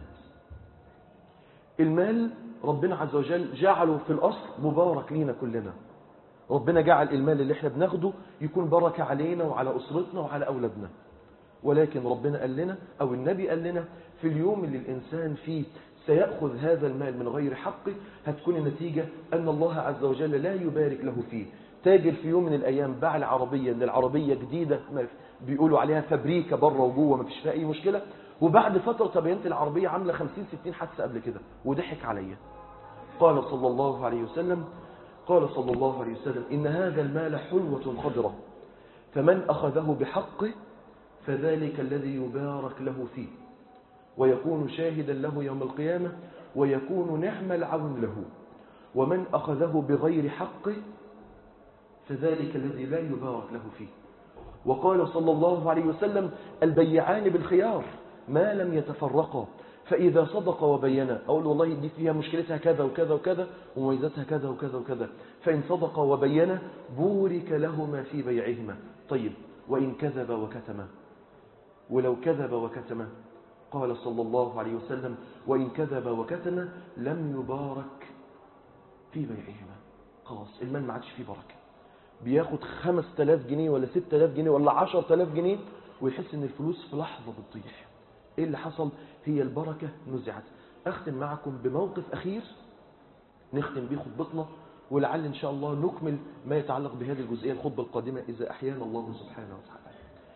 [SPEAKER 1] المال ربنا عز وجل جعله في الأصل مبارك لينا كلنا. ربنا جعل المال اللي احنا بناخده يكون بركة علينا وعلى أسرتنا وعلى أولادنا. ولكن ربنا قال لنا أو النبي قال لنا في اليوم اللي الإنسان فيه سيأخذ هذا المال من غير حقه هتكون النتيجة أن الله عز وجل لا يبارك له فيه. تاجر في يوم من الأيام باع العربية، إن العربية جديدة بيقولوا عليها فابريكا بره وجوه ما فيش فيها أي مشكلة، وبعد فترة تبينت العربية عاملة خمسين ستين حادثة قبل كده وضحك عليا. قال صلى الله عليه وسلم قال صلى الله عليه وسلم إن هذا المال حلوة خضرة فمن أخذه بحقه فذلك الذي يبارك له فيه ويكون شاهدا له يوم القيامة ويكون نعم العون له، ومن أخذه بغير حقه فذلك الذي لا يبارك له فيه. وقال صلى الله عليه وسلم البيعان بالخيار ما لم يتفرقا، فإذا صدق وبينا أقول والله دي فيها مشكلتها كذا وكذا وكذا ومميزاتها كذا وكذا وكذا، فإن صدق وبينا بورك لهما في بيعهما. طيب وإن كذب وكتما؟ ولو كذب وكتما قال صلى الله عليه وسلم وإن كذب وكتما لم يبارك في بيعهما. خلاص المال ما عادش فيه بركة. بياخد خمس تلاف جنيه ولا ست تلاف جنيه ولا عشر تلاف جنيه ويحس ان الفلوس في لحظة بتطيح. ايه اللي حصل؟ هي البركة نزعت. اختم معكم بموقف اخير نختم بيه خطبتنا، ولعل ان شاء الله نكمل ما يتعلق بهذه الجزئية الخطبة القادمة اذا احيانا الله سبحانه وتعالى.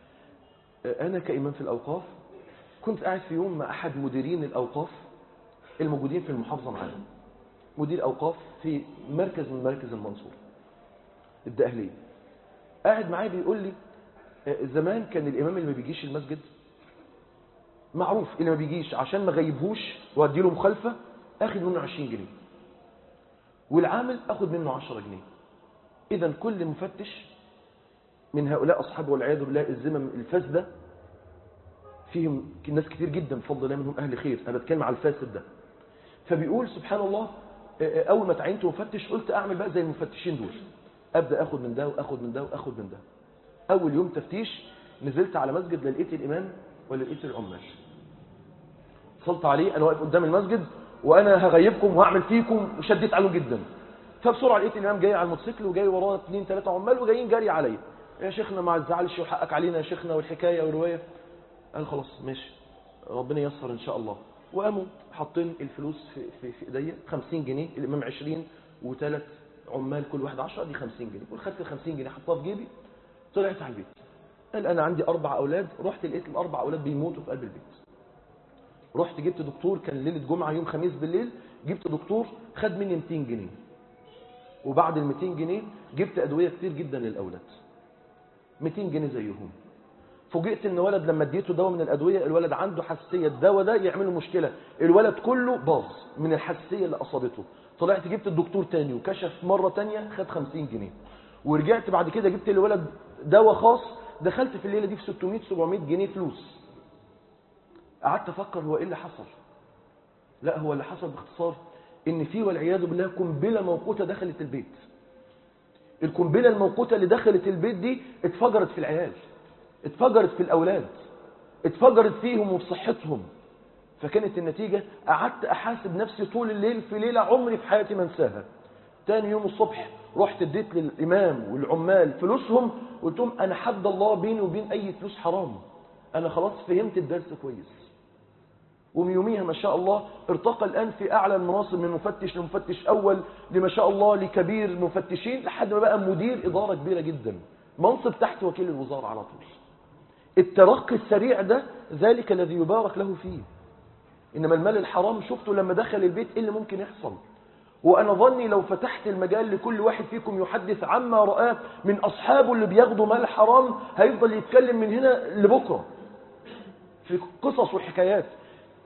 [SPEAKER 1] انا كإمام في الاوقاف كنت قاعد في يوم مع احد مديرين الاوقاف الموجودين في المحافظة معانا، مدير اوقاف في مركز من مراكز المنصورة الدقهلية. قاعد معايا بيقول لي زمان كان الامام اللي ما بيجيش المسجد معروف اللي ما بيجيش عشان ما غيبهوش وادي له مخالفه اخد منه عشرين جنيه، والعامل اخد منه عشرة جنيه. اذا كل مفتش من هؤلاء اصحابه والعياذ بالله الذمم الفاسده فيهم ناس كتير جدا بفضل الله منهم اهل خير، انا بتكلم على الفاسد ده. فبيقول سبحان الله اول ما تعينت مفتش قلت اعمل بقى زي المفتشين دول، ابدا اخد من ده واخد من ده واخد من ده. اول يوم تفتيش نزلت على مسجد لا لقيت الامام ولا لقيت العمال. اتصلت عليه انا واقف قدام المسجد وانا هغيبكم وهعمل فيكم وشديت عليهم جدا. فبسرعه لقيت الامام جاي على الموتوسيكل وجاي وراه اثنين ثلاثه عمال وجايين جري عليا. يا شيخنا ما تزعلش وحقك علينا يا شيخنا والحكايه والروايه. قال خلاص ماشي ربنا ييسر ان شاء الله. وقاموا حاطين الفلوس في في, في ايديا خمسين جنيه، الامام عشرين وثلاث عمال كل واحد عشرة، دي خمسين جنيه. وخدت ال خمسين جنيه حطها في جيبي طلعت على البيت. قال انا عندي اربع اولاد، رحت لقيت الاربع اولاد بيموتوا في قلب البيت. رحت جبت دكتور، كان ليله جمعه يوم خميس بالليل، جبت دكتور خد مني مئتين جنيه. وبعد ال مئتين جنيه جبت ادويه كتير جدا للاولاد مئتين جنيه زيهم. فوجئت ان ولد لما اديته دواء من الادويه الولد عنده حساسيه، الدواء ده يعمل له مشكله، الولد كله باظ من الحساسيه اللي اصابته. طلعت جبت الدكتور تاني وكشف مره تانية خد خمسين جنيه. ورجعت بعد كده جبت للولد دواء خاص، دخلت في الليله دي في ستمائة سبعمائة جنيه فلوس. قعدت افكر هو ايه اللي حصل؟ لا هو اللي حصل باختصار ان في والعياذ بالله قنبله موقوته دخلت البيت. القنبله الموقوته اللي دخلت البيت دي اتفجرت في العيال، اتفجرت في الاولاد، اتفجرت فيهم وفي صحتهم. فكانت النتيجه قعدت احاسب نفسي طول الليل في ليله عمري في حياتي ما انساها. تاني يوم الصبح رحت اديت للامام والعمال فلوسهم، قلت لهم انا حد الله بيني وبين اي فلوس حرام، انا خلاص فهمت الدرس كويس. ومن يوميها ما شاء الله ارتقى الان في اعلى المناصب من مفتش لمفتش اول لما شاء الله لكبير المفتشين لحد ما بقى مدير اداره كبيره جدا، منصب تحت وكيل الوزاره على طول. الترقي السريع ده ذلك الذي يبارك له فيه. انما المال الحرام شفته لما دخل البيت ايه اللي ممكن يحصل. وانا ظني لو فتحت المجال لكل واحد فيكم يحدث عما رآه من اصحابه اللي بياخدوا مال حرام هيفضل يتكلم من هنا لبكره في قصص وحكايات.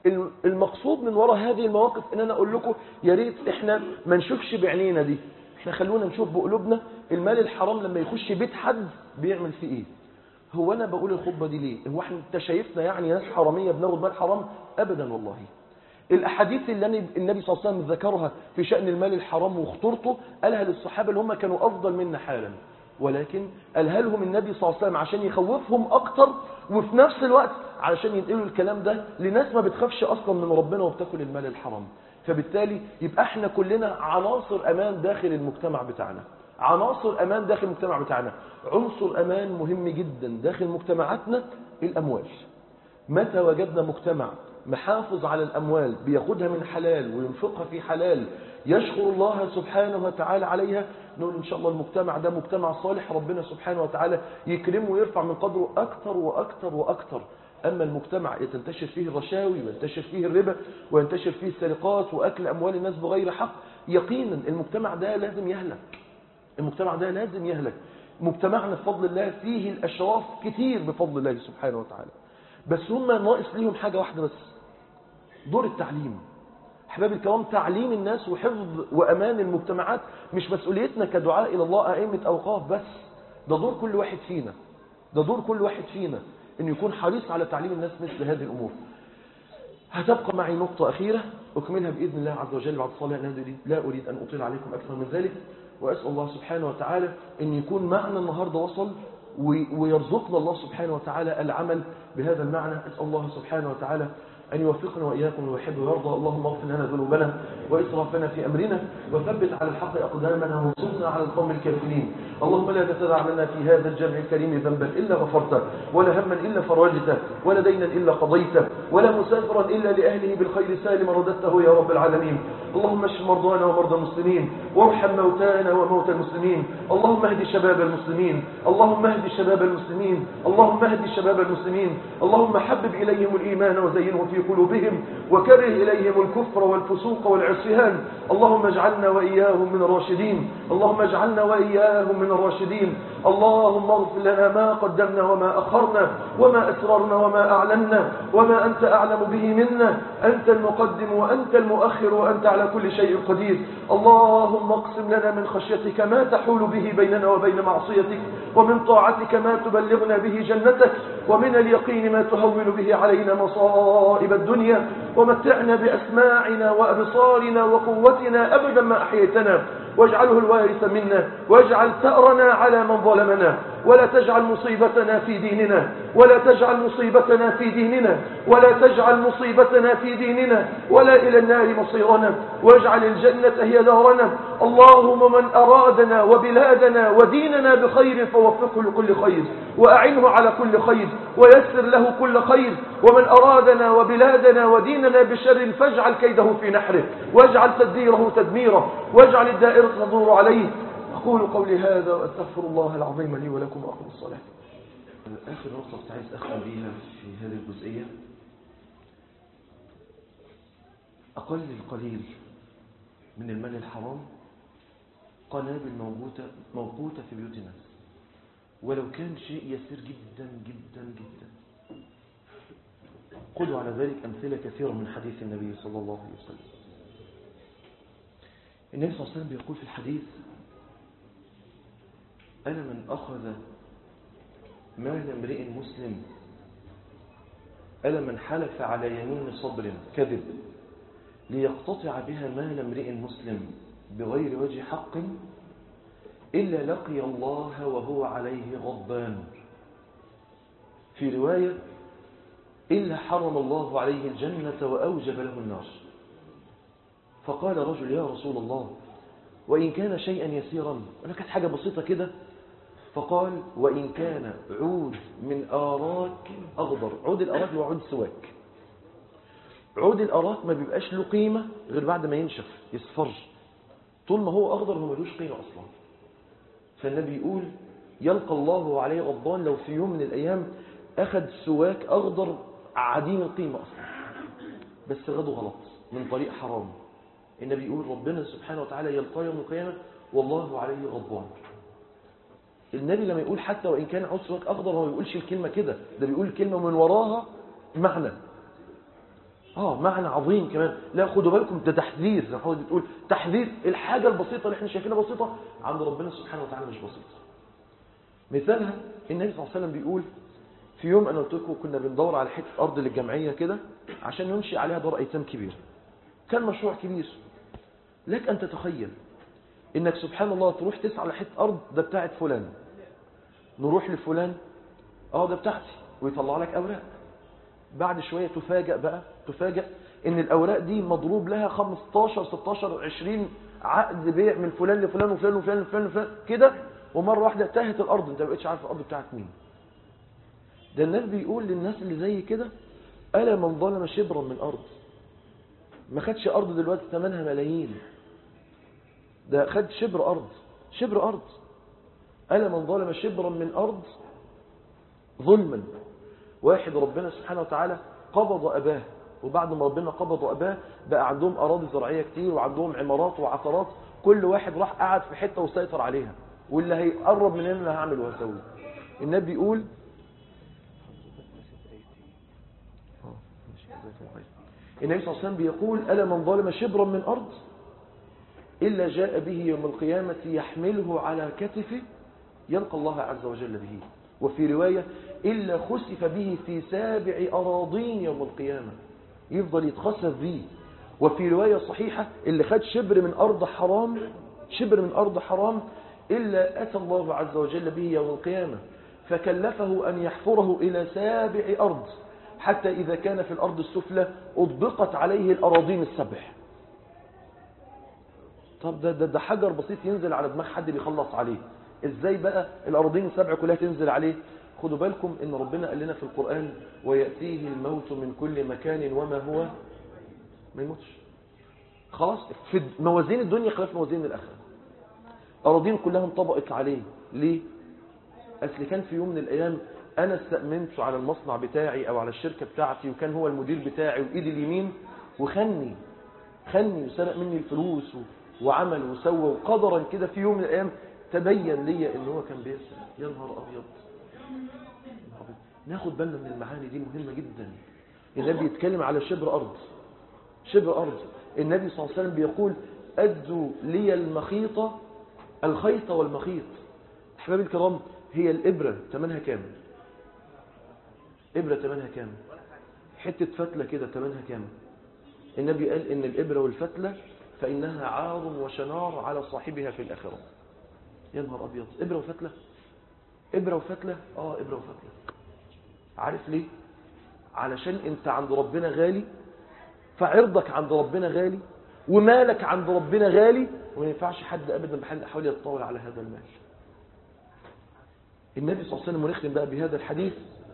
[SPEAKER 1] المقصود من وراء هذه المواقف ان انا اقول لكم يا ريت احنا ما نشوفش بعينينا دي، احنا خلونا نشوف بقلوبنا المال الحرام لما يخش بيت حد بيعمل فيه ايه. هو انا بقول الخطبه دي ليه؟ هو احنا انت شايفنا يعني ناس حراميه بناخد مال حرام؟ ابدا والله. الاحاديث اللي النبي صلى الله عليه وسلم ذكرها في شأن المال الحرام وخطورته قالها للصحابه اللي هم كانوا افضل منا حالا، ولكن قالها لهم النبي صلى الله عليه وسلم عشان يخوفهم اكتر، وفي نفس الوقت علشان ينقلوا الكلام ده لناس ما بتخافش اصلا من ربنا وبتاكل المال الحرام. فبالتالي يبقى احنا كلنا عناصر امان داخل المجتمع بتاعنا، عناصر امان داخل المجتمع بتاعنا. عنصر امان مهم جدا داخل مجتمعاتنا الاموال. متى وجدنا مجتمع محافظ على الاموال بياخدها من حلال وينفقها في حلال يشكر الله سبحانه وتعالى عليها، نقول ان شاء الله المجتمع ده مجتمع صالح، ربنا سبحانه وتعالى يكرمه ويرفع من قدره اكتر واكتر واكتر. اما المجتمع يتنتشر فيه الرشاوي وينتشر فيه الربا وينتشر فيه السرقات واكل اموال الناس بغير حق، يقينا المجتمع ده لازم يهلك، المجتمع ده لازم يهلك. مجتمعنا بفضل الله فيه الاشراف كتير بفضل الله سبحانه وتعالى، بس هم ناقص ليهم حاجه واحده بس، دور التعليم. احباب الكرام، تعليم الناس وحفظ وامان المجتمعات مش مسؤوليتنا كدعاء الى الله ائمه اوقاف بس، ده دور كل واحد فينا، ده دور كل واحد فينا انه يكون حريص على تعليم الناس مثل هذه الامور. هتبقى معي نقطه اخيره اكملها باذن الله عز وجل بعد الصلاه، لا اريد ان اطيل عليكم اكثر من ذلك، واسال الله سبحانه وتعالى ان يكون معنا النهارده وصل ويرزقنا الله سبحانه وتعالى العمل بهذا المعنى. اسال الله سبحانه وتعالى أن يوفقنا وإياكم ويحب ويرضى. اللهم اغفر لنا ذنوبنا وإسرافنا في أمرنا وثبت على الحق أقدامنا وانصرنا على القوم الكافرين. اللهم لا تدع لنا في هذا الجمع الكريم ذنبا إلا غفرته، ولا هما إلا فرجته، ولا دينا إلا قضيته، ولا مسافرا إلا لأهله بالخير سالما رددته يا رب العالمين. اللهم اشف مرضانا ومرضى المسلمين، وارحم موتانا وموتى المسلمين. اللهم اهد شباب المسلمين، اللهم اهد شباب المسلمين، اللهم اهد شباب المسلمين. اللهم حبب إليهم الإيمان وزينه في قلوبهم، وكره إليهم الكفر والفسوق والعصيان. اللهم اجعلنا وإياهم من الراشدين، اللهم اجعلنا وإياهم من الراشدين. اللهم اغفر لنا ما قدمنا وما أخرنا وما أسررنا وما أعلنا وما أنت أعلم به منا. أنت المقدم وأنت المؤخر وأنت على كل شيء قدير. اللهم اقسم لنا من خشيتك ما تحول به بيننا وبين معصيتك، ومن طاعتك ما تبلغنا به جنتك، ومن اليقين ما تهون به علينا مصائب الدنيا. ومتعنا بأسماعنا وأبصارنا وقوتنا أبدا ما أحييتنا، واجعله الوارث منا، واجعل ثأرنا على من ظلمنا، ولا تجعل مصيبتنا في ديننا، ولا تجعل مصيبتنا في ديننا، ولا تجعل مصيبتنا في ديننا، ولا إلى النار مصيرنا، واجعل الجنة هي دارنا. اللهم من أرادنا وبلادنا وديننا بخير فوفقه لكل خير، وأعنه على كل خير، ويسر له كل خير. ومن أرادنا وبلادنا وديننا بشر فاجعل كيده في نحره، واجعل تدبيره تدميره، واجعل الدائرة تدور عليه. أقول قولي هذا وأستغفر الله العظيم لي ولكم وأقم الصلاة. آخر نقطة كنت عايز أختم بيها في هذه الجزئية، أقل القليل من المال الحرام قنابل موجودة موقوتة في بيوت الناس، ولو كان شيء يسير جدا جدا جدا. خذوا على ذلك أمثلة كثيرة من حديث النبي صلى الله عليه وسلم. النبي صلى الله عليه وسلم بيقول في الحديث: أنا من أخذ مال امرئ مسلم، ألا من حلف على يمين صبر كذب ليقتطع بها مال امرئ مسلم بغير وجه حق إلا لقي الله وهو عليه غضبان. في رواية: إلا حرم الله عليه الجنة وأوجب له النار. فقال رجل: يا رسول الله، وإن كان شيئا يسيرا، أنا كانت حاجة بسيطة كده. فقال: وإن كان عود من آراك أخضر. عود الأراك هو عود سواك. عود الأراك ما بيبقاش له قيمة غير بعد ما ينشف يصفر، طول ما هو أخضر هو ملوش قيمة أصلا. فالنبي يقول: يلقى الله عليه غضبان لو في يوم من الأيام أخذ سواك أخضر عديم القيمة أصلا، بس غده غلط من طريق حرام. النبي يقول ربنا سبحانه وتعالى يلقى يوم القيامة والله عليه غضبان. النبي لما يقول حتى وإن كان عود سواك أخضر، هو ما بيقولش الكلمة كده، ده بيقول الكلمة من وراها معنى. اه معنى عظيم كمان. لا خدوا بالكم، ده تحذير، زي ما حضرتك بتقول تحذير. الحاجة البسيطة اللي احنا شايفينها بسيطة عند ربنا سبحانه وتعالى مش بسيطة. مثالها النبي صلى الله عليه وسلم بيقول في يوم انا قلت لكم كنا بندور على حته ارض للجمعيه كده عشان ننشئ عليها دار ايتام كبير. كان مشروع كبير. لك ان تتخيل انك سبحان الله تروح تسعى على حته ارض، ده بتاعت فلان. نروح لفلان، اه ده بتاعتي، ويطلع لك اوراق. بعد شويه تفاجأ بقى تفاجأ ان الاوراق دي مضروب لها خمستاشر ستاشر عشرين عقد بيع من فلان لفلان وفلان وفلان وفلان وفلان كده، ومره واحده تاهت الارض، انت ما بقتش عارف الارض بتاعت مين. ده الناس بيقول للناس اللي زي كده ألا من ظلم شبرا من أرض. ما خدش أرض دلوقتي ثمنها ملايين، ده خد شبر أرض، شبر أرض. ألا من ظلم شبرا من أرض ظلما. واحد ربنا سبحانه وتعالى قبض أباه، وبعد ما ربنا قبض أباه بقى عندهم أراضي زراعية كتير وعندهم عمارات وعقارات، كل واحد راح قعد في حتة وسيطر عليها، واللي هيقرب من هنا هعمل وهسوي. النبي يقول النبي صلى الله عليه وسلم بيقول ألا من ظلم شبرا من أرض إلا جاء به يوم القيامة يحمله على كتفه يلقى الله عز وجل به. وفي رواية إلا خسف به في سابع أراضين يوم القيامة، يفضل يتخسف به. وفي رواية صحيحة اللي خد شبر من أرض حرام، شبر من أرض حرام إلا أتى الله عز وجل به يوم القيامة فكلفه أن يحفره إلى سابع أرض، حتى إذا كان في الأرض السفلى أطبقت عليه الأراضين السبع. طب ده, ده, ده حجر بسيط ينزل على دماغ حد بيخلص عليه، إزاي بقى الأراضين السبع كلها تنزل عليه؟ خدوا بالكم إن ربنا قال لنا في القرآن ويأتيه الموت من كل مكان وما هو ما يموتش. خلاص في موازين الدنيا خلاف موازين الآخرة. أراضين كلها انطبقت عليه. ليه؟ أصل كان في يوم من الأيام أنا استأمنت على المصنع بتاعي أو على الشركة بتاعتي، وكان هو المدير بتاعي وإيدي اليمين، وخني خني وسرق مني الفلوس وعمل وسوى، وقدرا كده في يوم من الأيام تبين لي إن هو كان بيسرق. يا نهار أبيض. ناخد بالنا من المعاني دي، مهمة جدا. النبي يتكلم على شبر أرض، شبر أرض. النبي صلى الله عليه وسلم بيقول أدوا لي المخيط، الخيط والمخيط. أحبابي الكرام، هي الإبرة تمنها كام؟ إبرة تمنها كام؟ حتة فتلة كده تمنها كام؟ النبي قال إن الإبرة والفتلة فإنها عار وشنار على صاحبها في الآخرة. يا نهار أبيض، إبرة وفتلة؟ إبرة وفتلة؟ آه إبرة وفتلة. عارف ليه؟ علشان أنت عند ربنا غالي، فعرضك عند ربنا غالي، ومالك عند ربنا غالي، وما ينفعش حد أبدا بحال الأحوال يتطاول على هذا المال. النبي صلى الله عليه وسلم ونختم بقى بهذا الحديث.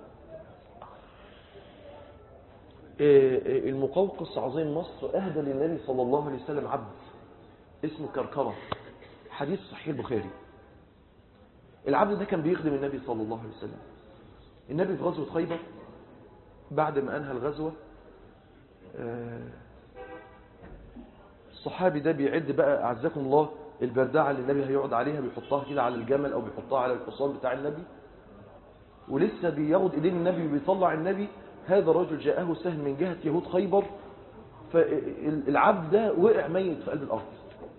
[SPEAKER 1] المقوقس عظيم مصر أهدى للنبي صلى الله عليه وسلم عبد اسمه كركرة، حديث صحيح البخاري. العبد ده كان بيخدم النبي صلى الله عليه وسلم. النبي في غزوة خيبر بعد ما أنهى الغزوة، الصحابي ده بيعد بقى أعزكم الله البردعة اللي النبي هيقعد عليها، بيحطها كده على الجمل أو بيحطها على الحصان بتاع النبي، ولسه بياخد إيدين النبي وبيطلع النبي. هذا الرجل جاءه سهم من جهة يهود خيبر، فالعبد ده وقع ميت في قلب الأرض.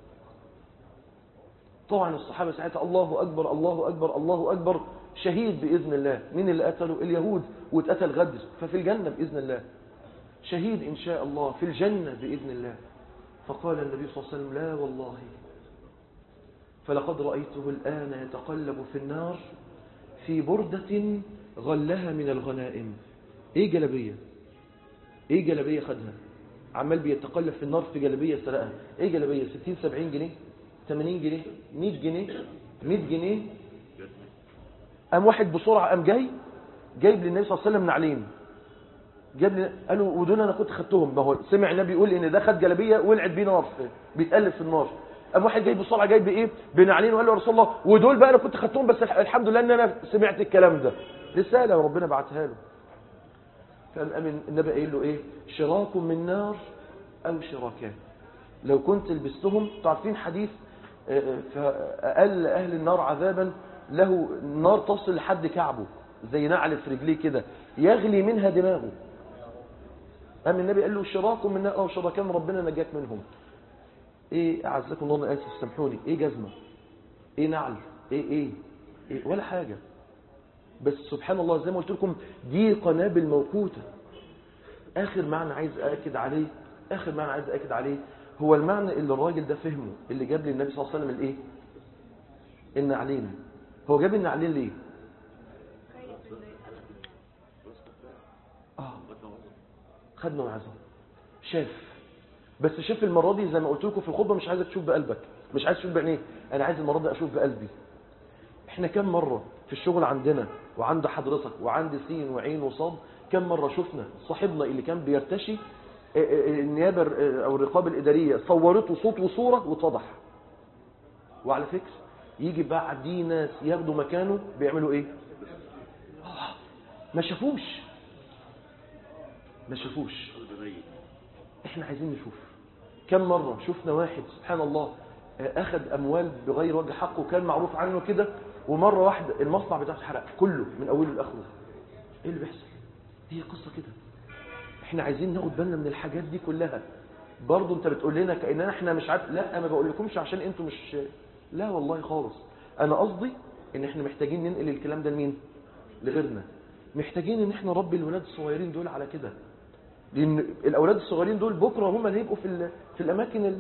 [SPEAKER 1] طبعا الصحابة ساعتها الله أكبر الله أكبر الله أكبر، شهيد بإذن الله. مين اللي قتله؟ اليهود، واتقتل غدر، ففي الجنة بإذن الله. شهيد إن شاء الله في الجنة بإذن الله. فقال النبي صلى الله عليه وسلم لا والله، فلقد رأيته الآن يتقلب في النار في بردة غلها من الغنائم. ايه جلبية؟ ايه جلبية خدها؟ عمال بيتقلب في النار في جلبية سرقها. ايه جلبية؟ ستين سبعين جنيه، ثمانين جنيه، مية جنيه، مية جنيه. قام واحد بسرعة قام جاي جايب للنبي صلى الله عليه وسلم نعلين، جاب لي، قالوا ودول انا كنت خدتهم. ما هو سمع النبي يقول ان ده خد جلبيه ولعت بيه نار بيتقلب في النار. قام واحد جاي بسرعه جاي بايه؟ بنعلين، وقال له يا رسول الله ودول بقى انا كنت خدتهم، بس الحمد لله ان انا سمعت الكلام ده. رساله وربنا بعتها له. فقام النبي قايل له ايه؟ شراك من نار او شراكان. لو كنت لبستهم، تعرفين حديث فاقل اهل النار عذابا له نار تصل لحد كعبه، زي نعل في رجليه كده، يغلي منها دماغه. قام النبي قال له شراك من نار وشراكان ربنا نجاك منهم. ايه اعزكم الله، انا اسف سامحوني، ايه جزمه، ايه نعل، ايه ايه, إيه؟ ولا حاجه. بس سبحان الله زي ما قلت لكم دي قنابل موقوته. اخر معنى عايز اكد عليه اخر معنى عايز اكد عليه هو المعنى اللي الراجل ده فهمه، اللي جاب لي النبي صلى الله عليه وسلم الايه؟ النعلين. هو جاب النعلين ليه؟ اه خد موعظه، شاف. بس شاف المره دي زي ما قلت لكم في الخطبه، مش عايزك تشوف بقلبك، مش عايز تشوف بعينيك، انا عايز المره دي اشوف بقلبي. احنا كم مره في الشغل عندنا وعند حضرتك وعند سين وعين وصاد، كم مره شفنا صاحبنا اللي كان بيرتشي النيابه او الرقابه الاداريه صورته صوت وصوره واتفضح، وعلى فكره يجي بعديه ناس ياخدوا مكانه بيعملوا ايه؟ ما شافوش ما شافوش احنا عايزين نشوف. كم مرة شفنا واحد سبحان الله اخذ اموال بغير وجه حقه وكان معروف عنه كده، ومرة واحدة المصنع بتاعه اتحرق كله من اوله لاخره. ايه اللي بيحصل؟ هي قصة كده. احنا عايزين ناخد بالنا من الحاجات دي كلها. برضو انت بتقول لنا كأننا احنا مش عارف، لا ما بقول لكمش عشان انتوا مش، لا والله خالص. انا قصدي ان احنا محتاجين ننقل الكلام ده لمين؟ لغيرنا. محتاجين ان احنا نربي الولاد الصغيرين دول على كده، لان الاولاد الصغيرين دول بكره هم اللي هيبقوا في في الاماكن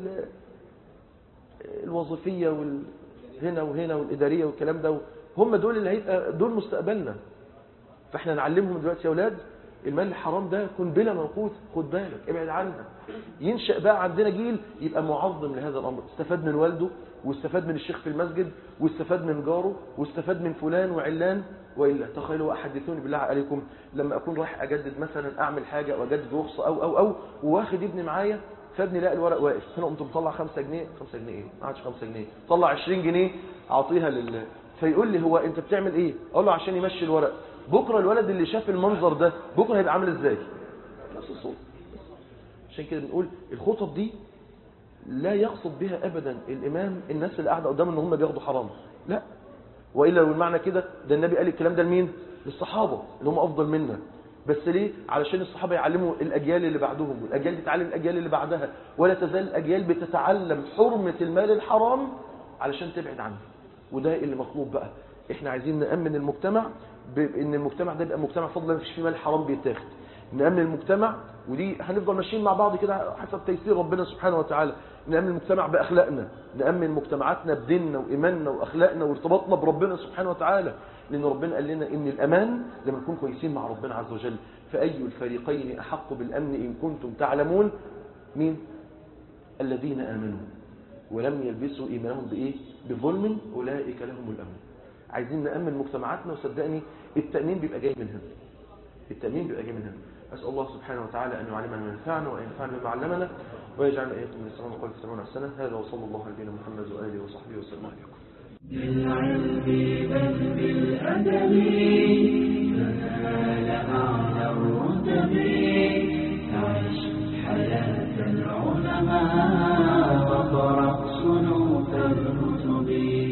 [SPEAKER 1] الوظيفيه والهنا وهنا والاداريه والكلام ده، هم دول اللي هيبقى دول مستقبلنا. فاحنا نعلمهم دلوقتي يا اولاد المال الحرام ده قنبله موقوته، خد بالك ابعد عنها. ينشأ بقى عندنا جيل يبقى معظم لهذا الامر، استفاد من والده واستفاد من الشيخ في المسجد واستفاد من جاره واستفاد من فلان وعلان. والا تخيلوا احدثوني بالله عليكم لما اكون رايح اجدد مثلا اعمل حاجه او اجدد رخصه او او او واخد ابني معايا، فابني لاقي الورق واقف هنا، قمت مطلع خمسة جنيه خمسة جنيه ايه؟ ما عادش خمسة جنيه، طلع عشرين جنيه اعطيها لله. فيقول لي هو انت بتعمل ايه؟ اقول له عشان يمشي الورق. بكره الولد اللي شاف المنظر ده بكره هيبقى عامل ازاي؟ نفس الصوت. عشان كده بنقول الخطب دي لا يقصد بها ابدا الامام الناس اللي قاعده قدامه ان هم بياخدوا حرام، لا. والا لو المعنى كده ده النبي قال الكلام ده لمين؟ للصحابه اللي هم افضل منا. بس ليه؟ علشان الصحابه يعلموا الاجيال اللي بعدهم، والاجيال دي تعلم الاجيال اللي بعدها، ولا تزال الاجيال بتتعلم حرمه المال الحرام علشان تبعد عنه. وده اللي مطلوب بقى. احنا عايزين نامن المجتمع بان المجتمع ده يبقى مجتمع فضلا مفيش فيه مال حرام بيتاخد. نامن المجتمع، ودي هنفضل ماشيين مع بعض كده حسب تيسير ربنا سبحانه وتعالى. نامن المجتمع باخلاقنا، نامن مجتمعاتنا بديننا وايماننا واخلاقنا وارتباطنا بربنا سبحانه وتعالى، لان ربنا قال لنا ان الامان لما نكون كويسين مع ربنا عز وجل. فاي الفريقين احق بالامن ان كنتم تعلمون؟ مين؟ الذين امنوا ولم يلبسوا ايمانهم بايه؟ بظلم اولئك لهم الامن. عايزين نامن مجتمعاتنا، وصدقني التامين بيبقى جاي من هنا. التامين بيبقى جاي من هنا. أسأل الله سبحانه وتعالى أن يعلمنا ما ينفعنا وأن ينفعنا بما علمنا، ويجعلنا إياكم من السلام وقال فتمون السنة. هذا وصلى الله على نبينا محمد وآله وصحبه وسلم عليكم.
[SPEAKER 2] بالعلم بل بالأدب تنال أعلى الرتب.